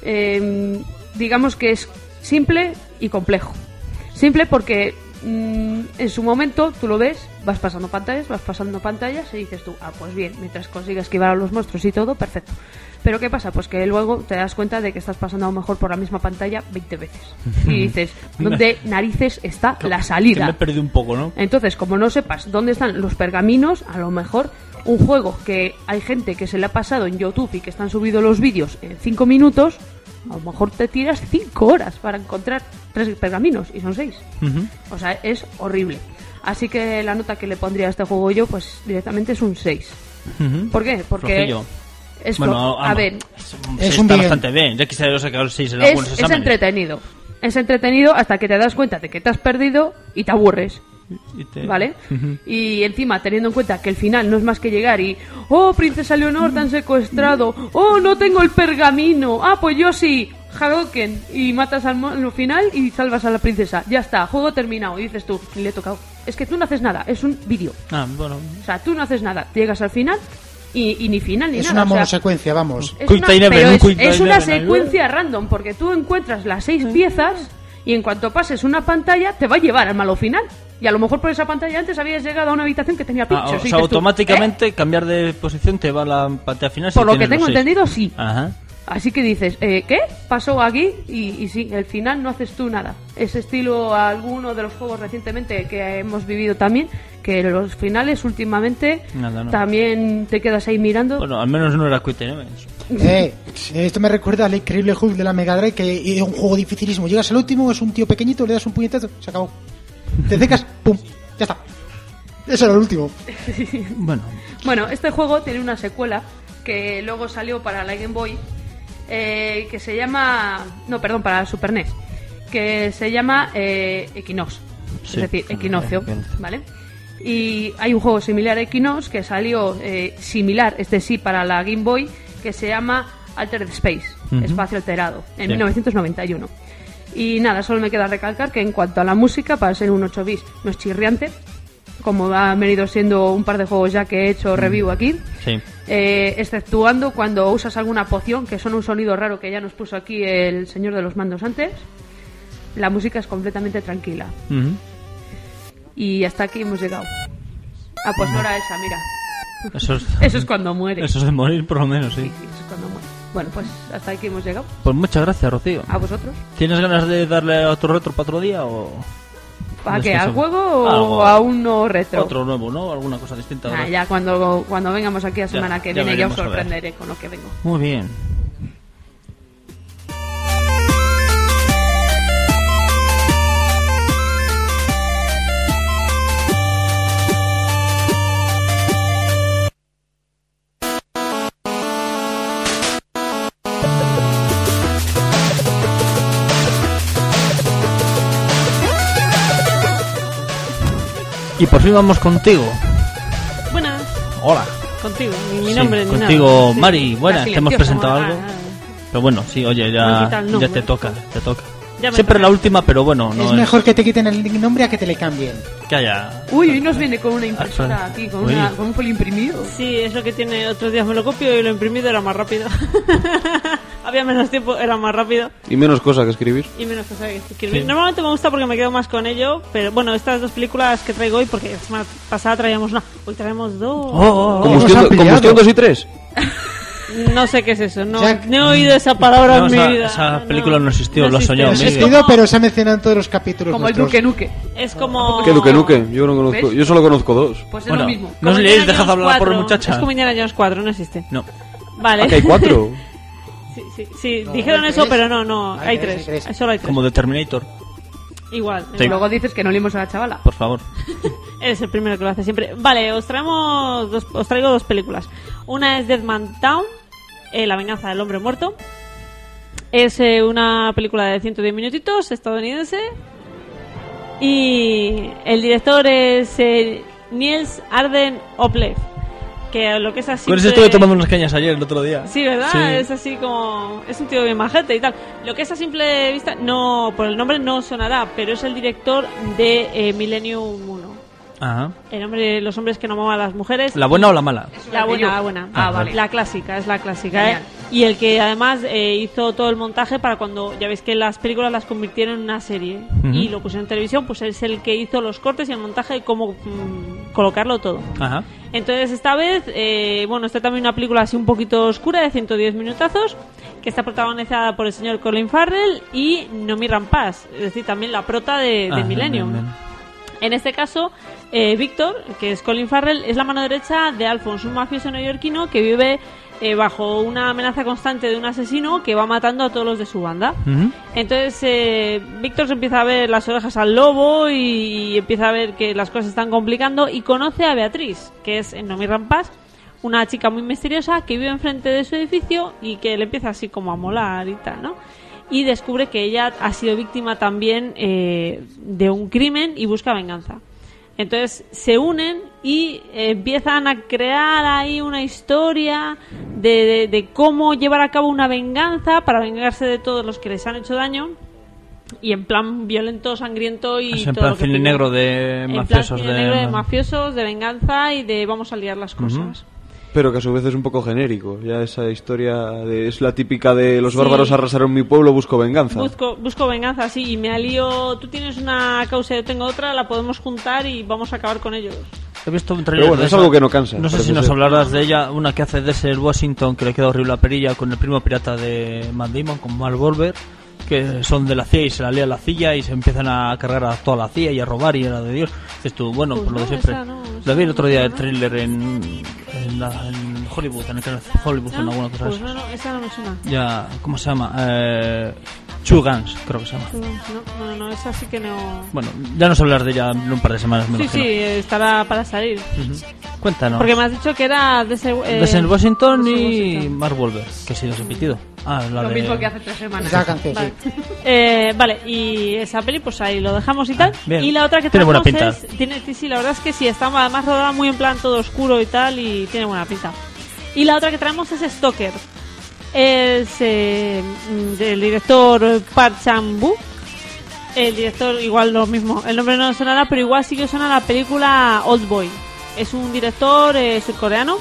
eh, digamos que es simple y complejo. Simple porque mm, en su momento tú lo ves, vas pasando pantallas, vas pasando pantallas y dices tú, ah, pues bien, mientras consigas esquivar a los monstruos y todo, perfecto. Pero ¿qué pasa? Pues que luego te das cuenta de que estás pasando a lo mejor por la misma pantalla veinte veces. Y dices, ¿dónde narices está la Que salida? me he perdido un poco, ¿no? Entonces, como no sepas dónde están los pergaminos, a lo mejor un juego que hay gente que se le ha pasado en YouTube y que están subidos los vídeos en cinco minutos, a lo mejor te tiras cinco horas para encontrar tres pergaminos y son seis. Ujú. O sea, es horrible. Así que la nota que le pondría a este juego yo, pues directamente es un seis. Ujú. ¿Por qué? Porque Flojillo. es Bueno, flo- ah, a no. ver, Es Sí, un está bien. bastante bien. Ya quisiera yo sacar seis en es, algunos es exámenes. entretenido. Es entretenido hasta que te das cuenta de que te has perdido y te aburres. Y te- ¿Vale? Ujú. Y encima, teniendo en cuenta que el final no es más que llegar y ¡oh, princesa Leonor, te han secuestrado! ¡Oh, no tengo el pergamino! ¡Ah, pues yo sí! Hadoken. Y matas al mo- al final y salvas a la princesa. Ya está, juego terminado. Y dices tú, le he tocado. Es que tú no haces nada, es un vídeo. Ah, bueno. O sea, tú no haces nada. Llegas al final y, y ni final ni Es nada. una o sea, monosecuencia, vamos. es Quick una, time event, pero un es, quick es time una event, secuencia random, porque tú encuentras las seis piezas y en cuanto pases una pantalla te va a llevar al malo final. Y a lo mejor por esa pantalla antes habías llegado a una habitación que tenía Ah, pinchos. o y sea, dices tú, automáticamente ¿eh? cambiar de posición te va a la pantalla final. si Por lo que tienes tengo los seis. entendido, sí. Ajá. Así que dices, eh, ¿qué pasó aquí? Y, y sí, al final no haces tú nada. Es estilo a alguno de los juegos recientemente que hemos vivido también, que los finales últimamente Nada, no. también te quedas ahí mirando. Bueno, al menos no era Quick Time Event. Eh, esto me recuerda al increíble Hulk de la Mega Drive, que es un juego dificilísimo. Llegas al último, es un tío pequeñito, le das un puñetazo, se acabó. Te secas, pum, ya está. Eso era el último. Bueno, Bueno, este juego tiene una secuela que luego salió para la Game Boy, eh, que se llama... No, perdón, para la Super N E S, que se llama eh, Equinox, Sí. es decir, Equinoccio, Equinoccio. ¿vale? Y hay un juego similar a Equinox que salió eh, similar, este sí, para la Game Boy, que se llama Altered Space, Ujú. Espacio Alterado, en Sí. mil novecientos noventa y uno. Y nada, solo me queda recalcar que en cuanto a la música, para ser un ocho bits, no es chirriante, como ha venido siendo un par de juegos ya que he hecho review aquí, sí. eh, exceptuando cuando usas alguna poción, que son un sonido raro que ya nos puso aquí el señor de los mandos antes. La música es completamente tranquila. Ujú. Y hasta aquí hemos llegado. Ah, pues no era esa, mira. Eso es, Eso es cuando muere. eso es de morir, por lo menos, sí. Sí, sí, eso es cuando muere. Bueno, pues hasta aquí hemos llegado. Pues muchas gracias, Rocío. ¿A vosotros? ¿Tienes ganas de darle a otro retro para otro día o...? ¿A qué? Descanso. ¿Al juego o Algo. a un no retro? Otro nuevo, ¿no? Alguna cosa distinta. Ah, ¿verdad? ya cuando, cuando vengamos aquí la Ya, semana que ya viene ya os veremos, a ver. sorprenderé con lo que vengo. Muy bien. Y por fin vamos contigo. Buenas. Hola. Contigo, ni mi Sí, nombre ni contigo, nada. Sí. Mari. Buenas, Está te hemos silencioso, presentado Ah, algo. ah, Pero bueno, sí, oye, Me ya, quita el ya nombre. te toca, te toca. Ya me Siempre toca. la última, pero bueno, no es es, mejor que te quiten el nombre a que te le cambien. que haya... Uy, hoy nos viene con una impresora Ah, aquí, con, uy. una, con un folio imprimido. Sí, es lo que tiene. Otros días me lo copio y lo imprimido era más rápido. Había menos tiempo, era más rápido Y menos cosas que escribir. y menos cosas que escribir. Sí. Normalmente me gusta porque me quedo más con ello, pero bueno, estas dos películas que traigo hoy, porque la semana pasada traíamos una, hoy traemos dos. Oh, oh, oh. Combustión, Hemos ampliado. combustión dos y tres. No sé qué es eso, no, Jack- no he oído esa palabra No, en esa- mi vida. esa película no existió, lo he existe. soñado, No Miguel. he existido, pero se ha mencionado en todos los capítulos. Como el nuestros. Nuke Nuke. Es como... ¿Qué Luque Nuque? Yo no conozco. ¿Ves? Yo solo conozco dos. Pues es Bueno, lo mismo. no Como os Indiana liéis, dejad Jones hablar por cuatro. muchacha. Es como Indiana Jones cuatro, no existe. No. Vale. Ah, que hay cuatro. Sí, sí, sí, No, dijeron hay eso, tres. pero no, no, Hay hay tres, tres. hay tres. Solo hay tres. Como de Terminator, Igual. Sí. igual. Luego dices que no leímos a la chavala. por favor. Eres el primero que lo hace siempre. Vale, os traemos dos, os traigo dos películas. Una es Dead Man Town, eh, La venganza del hombre muerto. Es eh, una película de ciento diez minutitos, estadounidense. Y el director es eh, Niels Arden Oplev, que lo que es así. Con ese estuve tomando unas cañas ayer, el otro día. Sí, ¿verdad? Sí. Es así como... Es un tío bien majete y tal. Lo que es a simple vista, no, por el nombre no sonará, pero es el director de eh, Millennium uno. Ajá. El hombre, los hombres que no amaban a las mujeres. ¿La buena o la mala? La buena, yo. la buena. Ah, vale. La clásica, es la clásica, ¿eh? Genial. Y el que además eh, hizo todo el montaje para cuando, ya veis que las películas las convirtieron en una serie Ujú. y lo pusieron en televisión, pues es el que hizo los cortes y el montaje y cómo mm, colocarlo todo. Ajá. Entonces esta vez, eh, bueno, está también una película así un poquito oscura de ciento diez minutazos, que está protagonizada por el señor Colin Farrell y Noomi Rapace, es decir, también la prota de, de Ah, Millennium. bien, bien. En este caso, eh, Víctor, que es Colin Farrell, es la mano derecha de Alphonse, un mafioso neoyorquino que vive eh, bajo una amenaza constante de un asesino que va matando a todos los de su banda. Ujú. Entonces, eh, Víctor se empieza a ver las orejas al lobo y empieza a ver que las cosas se están complicando y conoce a Beatriz, que es Noomi Rapace, una chica muy misteriosa que vive enfrente de su edificio y que le empieza así como a molar y tal, ¿no? Y descubre que ella ha sido víctima también eh, de un crimen y busca venganza. Entonces se unen y eh, empiezan a crear ahí una historia de, de, de cómo llevar a cabo una venganza para vengarse de todos los que les han hecho daño y en plan violento, sangriento y Es en todo plan lo que cine pide. negro de En plan mafiosos. cine de... negro de mafiosos, de venganza y de vamos a liar las cosas. Pero que a su vez es un poco genérico. Ya esa historia de, es la típica de los Sí. bárbaros arrasaron mi pueblo, busco venganza. Busco, busco venganza, sí, y me alío. Tú tienes una causa, yo tengo otra, la podemos juntar y vamos a acabar con ellos. He visto un Pero trailer bueno, de es esa. algo que no cansa, No sé parece si nos ser. hablarás de ella, una que hace Denzel Washington, que le queda horrible la perilla, con el primo pirata de Matt Damon, con Mark Wahlberg, que son de la C I A y se la lía la C I A y se empiezan a cargar a toda la C I A y a robar y era de Dios. Dices tú, bueno, Pues por lo de no, siempre. esa no, esa la vi el no, otro día no. el trailer en, en, la- en Hollywood, en el canal Hollywood, en ¿No? alguna cosa de Pues esas. no, no, esa no me suena. Ya, ¿cómo se llama? Eh, Two Guns, creo que se llama. No, no, no, esa sí que no. Bueno, ya nos hablar de ella en un par de semanas, me Sí, imagino. sí, estará para salir. Ujú. Cuéntanos. Porque me has dicho que era de ese. eh, Denzel Washington Denzel y Washington. Mark Wahlberg, que sí, los he repetido. Ah, la Lo de... mismo que hace tres semanas. Esa canción, Vale. sí. Eh, vale, y esa peli, pues ahí lo dejamos y tal. bien. Y la otra que Tiene buena traemos pinta. es. Tiene, sí, sí, la verdad es que sí, está además rodada muy en plan todo oscuro y tal, y tiene buena pinta. Y la otra que traemos es Stalker. Es eh, mm, del director Park Chan-wook. El director, igual lo mismo, el nombre no sonará, pero igual sí que suena la película Old Boy. Es un director eh, surcoreano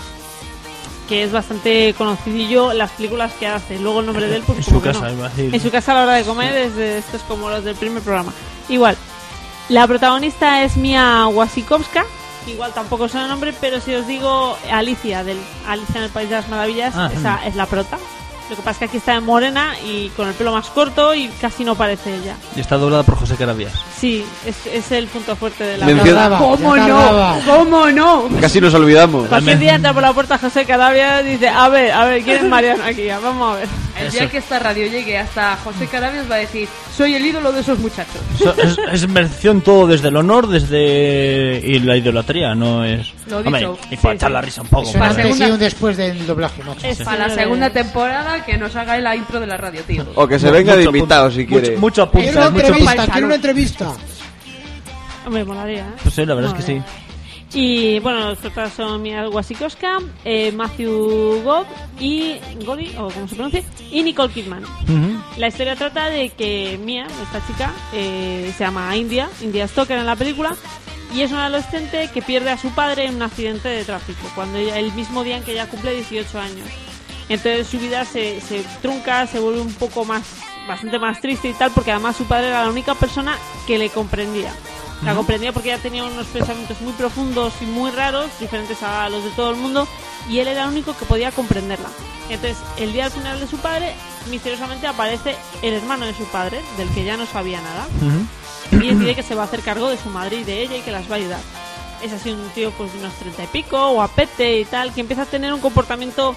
que es bastante conocidillo las películas que hace. Luego el nombre de él, pues En como su que casa, no. iba a decir. En su casa a la hora de comer, es de estos como los del primer programa. Igual, la protagonista es Mia Wasikowska. Igual tampoco suena el nombre, pero si os digo Alicia, del Alicia en el País de las Maravillas, Ah, esa es la prota. Lo que pasa es que aquí está en morena y con el pelo más corto y casi no parece ella. Y está doblada por José Carabias. Sí, es, es el punto fuerte de la Mención- película. Tardaba, ¿Cómo ya no? tardaba. ¿Cómo no? Casi nos olvidamos. Cualquier día entra por la puerta José Carabia y dice, a ver, a ver, ¿quién es Mariano aquí? Vamos a ver. El día que esta radio llegue hasta José Carabias va a decir, soy el ídolo de esos muchachos. So- es, es mención todo desde el honor, desde y la idolatría, no es. Lo Hombre, dicho. y para Sí, echar sí. la risa un poco. Es un Para pero- antes y segunda- un después del doblaje, macho. Es- Para la señores. segunda temporada que nos haga la intro de la radio, tío. O que se venga de Mucho invitado apunte, si quiere. Mucho, mucho Quiero apunte, una mucho entrevista, apunte. quiero una entrevista. Hombre, molaría, ¿eh? Pues sí, la verdad es que sí. Molaría. Y bueno, los protagonistas son Mia Wasikowska, eh, Matthew Godd y Godi, o como se pronuncia, y Nicole Kidman. Ujú. La historia trata de que Mia, esta chica, eh, se llama India, India Stoker en la película, y es una adolescente que pierde a su padre en un accidente de tráfico, cuando ella, el mismo día en que ella cumple dieciocho años. Entonces su vida se, se trunca, se vuelve un poco más, bastante más triste y tal, porque además su padre era la única persona que le comprendía. La comprendía porque ella tenía unos pensamientos muy profundos y muy raros, diferentes a los de todo el mundo, y él era el único que podía comprenderla. Entonces, el día al final de su padre, misteriosamente aparece el hermano de su padre, del que ya no sabía nada, Ujú. y decide que se va a hacer cargo de su madre y de ella y que las va a ayudar. Es así un tío pues de unos treinta y pico, guapete y tal, que empieza a tener un comportamiento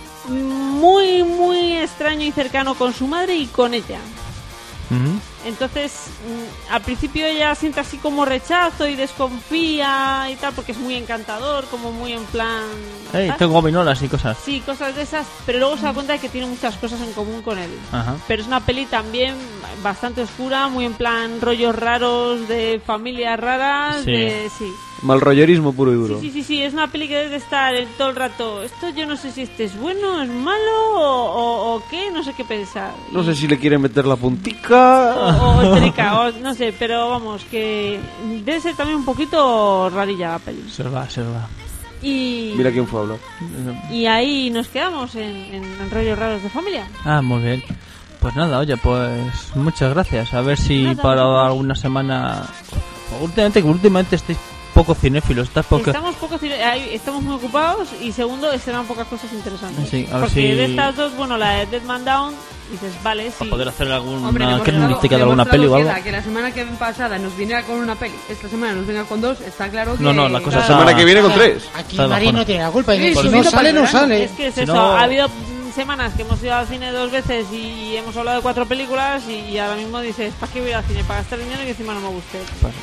muy, muy extraño y cercano con su madre y con ella. Ujú. Entonces, mm, al principio ella siente así como rechazo y desconfía y tal, porque es muy encantador, como muy en plan... Ey, ¿sabes? tengo gominolas y cosas. Sí, cosas de esas, pero luego se da cuenta de que tiene muchas cosas en común con él. Ajá. Pero es una peli también bastante oscura, muy en plan rollos raros de familias raras, Sí. de... Sí. Mal rollerismo puro y duro. Sí, sí, sí, sí, es una peli que debe de estar el- todo el rato. Esto yo no sé si este es bueno, es malo o, o, o qué, no sé qué pensar. No Y- sé si le quieren meter la puntica. o, o trica, o no sé, pero vamos, que debe ser también un poquito rarilla la peli. Se va, se va. Y, Mira quién fue a hablar. y ahí nos quedamos en, en, en rollos raros de familia. Ah, muy bien. Pues nada, oye, pues muchas gracias. A ver si Nada, para vosotros. alguna semana... Últimamente, que últimamente estáis poco cinéfilos, estás poco... Estamos poco cine- ahí estamos muy ocupados y segundo, serán pocas cosas interesantes. Sí, a ver Porque si- de estas dos, bueno, la de Dead Man Down, dices, vale, sí. Para poder hacer alguna Hombre, crítica de alguna peli o algo. queda, que la semana que pasada nos viniera con una peli, esta semana nos venga con dos, está claro que... No, no, la cosa La está- semana que viene con tres. Aquí Está Mari bajona. no tiene la culpa. Y Sí, si no subiendo sale, para no el sale. Es que es Si eso, no- ha habido mm, semanas que hemos ido al cine dos veces y hemos hablado de cuatro películas y, y ahora mismo dices, ¿para qué voy al cine? Para gastar dinero y que encima no me guste.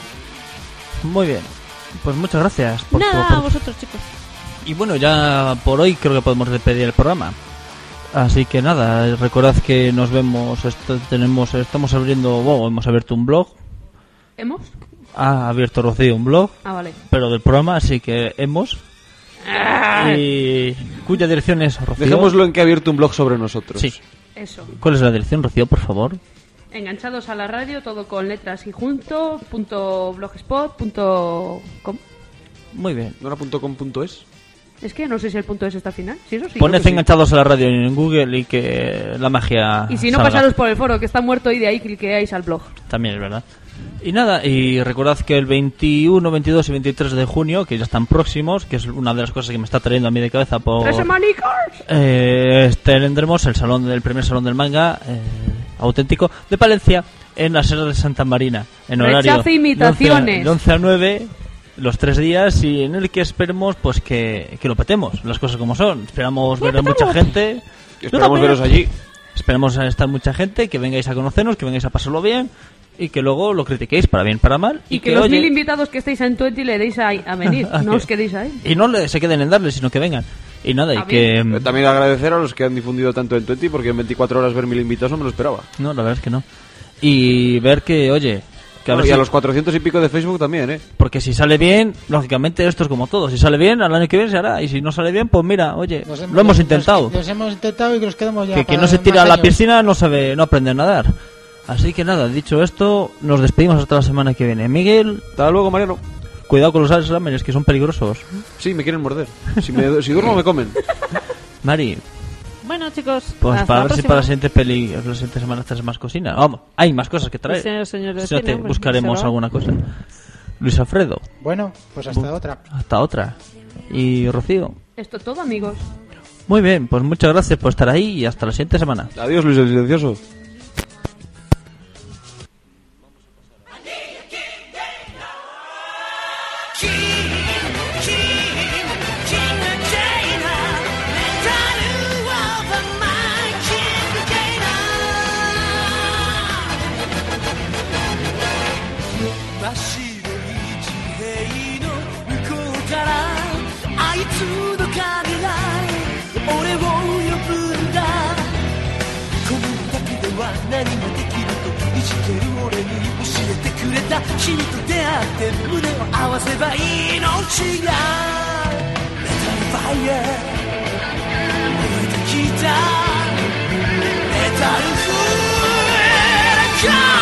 Muy bien. Pues muchas gracias. por tu- Nada, por- a vosotros, chicos. Y bueno, ya por hoy creo que podemos despedir el programa. Así que nada, recordad que nos vemos, esto, tenemos, estamos abriendo, bueno, hemos abierto un blog, ¿Hemos? ha abierto Rocío un blog, Ah, vale. pero del programa, así que hemos, y cuya dirección es Rocío. Dejémoslo en que ha abierto un blog sobre nosotros. Sí. Eso. ¿Cuál es la dirección, Rocío, por favor? Enganchados a la radio, todo con letras y junto, punto blogspot, punto com. Muy bien. ¿No era punto com punto es? Es que no sé si el punto es está final. Sí, eso sí. Poned creo que sí. enganchados a la radio en Google y que la magia Y si no, salga. pasaros por el foro, que está muerto, y de ahí cliqueáis al blog. También es verdad. Y nada, y recordad que el veintiuno, veintidós y veintitrés de junio, que ya están próximos, que es una de las cosas que me está trayendo a mí de cabeza por... ¡Tres semanicas! Eh, tendremos el salón del primer salón del manga eh, auténtico de Palencia en la sede de Santa Marina, en horario Rechazo imitaciones. de once a nueve, los tres días, y en el que esperemos pues que, que lo petemos, las cosas como son. Esperamos ver a mucha gente. Esperamos Yo también. veros allí. Esperamos a estar mucha gente, que vengáis a conocernos, que vengáis a pasarlo bien y que luego lo critiquéis para bien, para mal. Y, que, los oye, mil invitados que estéis en Twenty le deis a, a venir, ¿A no qué? os quedéis ahí. y no le- se queden en darle, sino que vengan. Y nada, y A que... Eh, También agradecer a los que han difundido tanto en Twenty, porque en veinticuatro horas ver mil invitados no me lo esperaba. No, la verdad es que no. Y ver que, oye... Que a Bueno, ver y a si- los cuatrocientos y pico de Facebook también, ¿eh? Porque si sale bien, lógicamente esto es como todo. Si sale bien, al año que viene se hará. Y si no sale bien, pues mira, oye, Nos lo hemos nos- intentado. Los hemos intentado y que nos quedamos ya. Que quien para no se tira a más la años. piscina no sabe, no aprende a nadar. Así que nada, dicho esto, nos despedimos hasta la semana que viene. Miguel, Hasta luego, Mariano. cuidado con los exámenes, que son peligrosos. Sí, me quieren morder. Si, me, si duermo, me comen. Mari, Bueno, chicos, pues hasta para la ver si próxima. para la siguiente peli, la siguiente semana traes más cocina. Vamos, hay más cosas que traer. Señor, señor del Si no, cine, te hombre, buscaremos se va. alguna cosa. Luis Alfredo, Bueno, pues hasta otra. hasta otra. Y Rocío. Esto todo, amigos. Muy bien, pues muchas gracias por estar ahí y hasta la siguiente semana. Adiós, Luis el Silencioso. 「何もできるといじける俺に教えてくれた」 くれた君と出会って胸を合わせば命がメタルファイヤー燃えてきたメタルファイヤー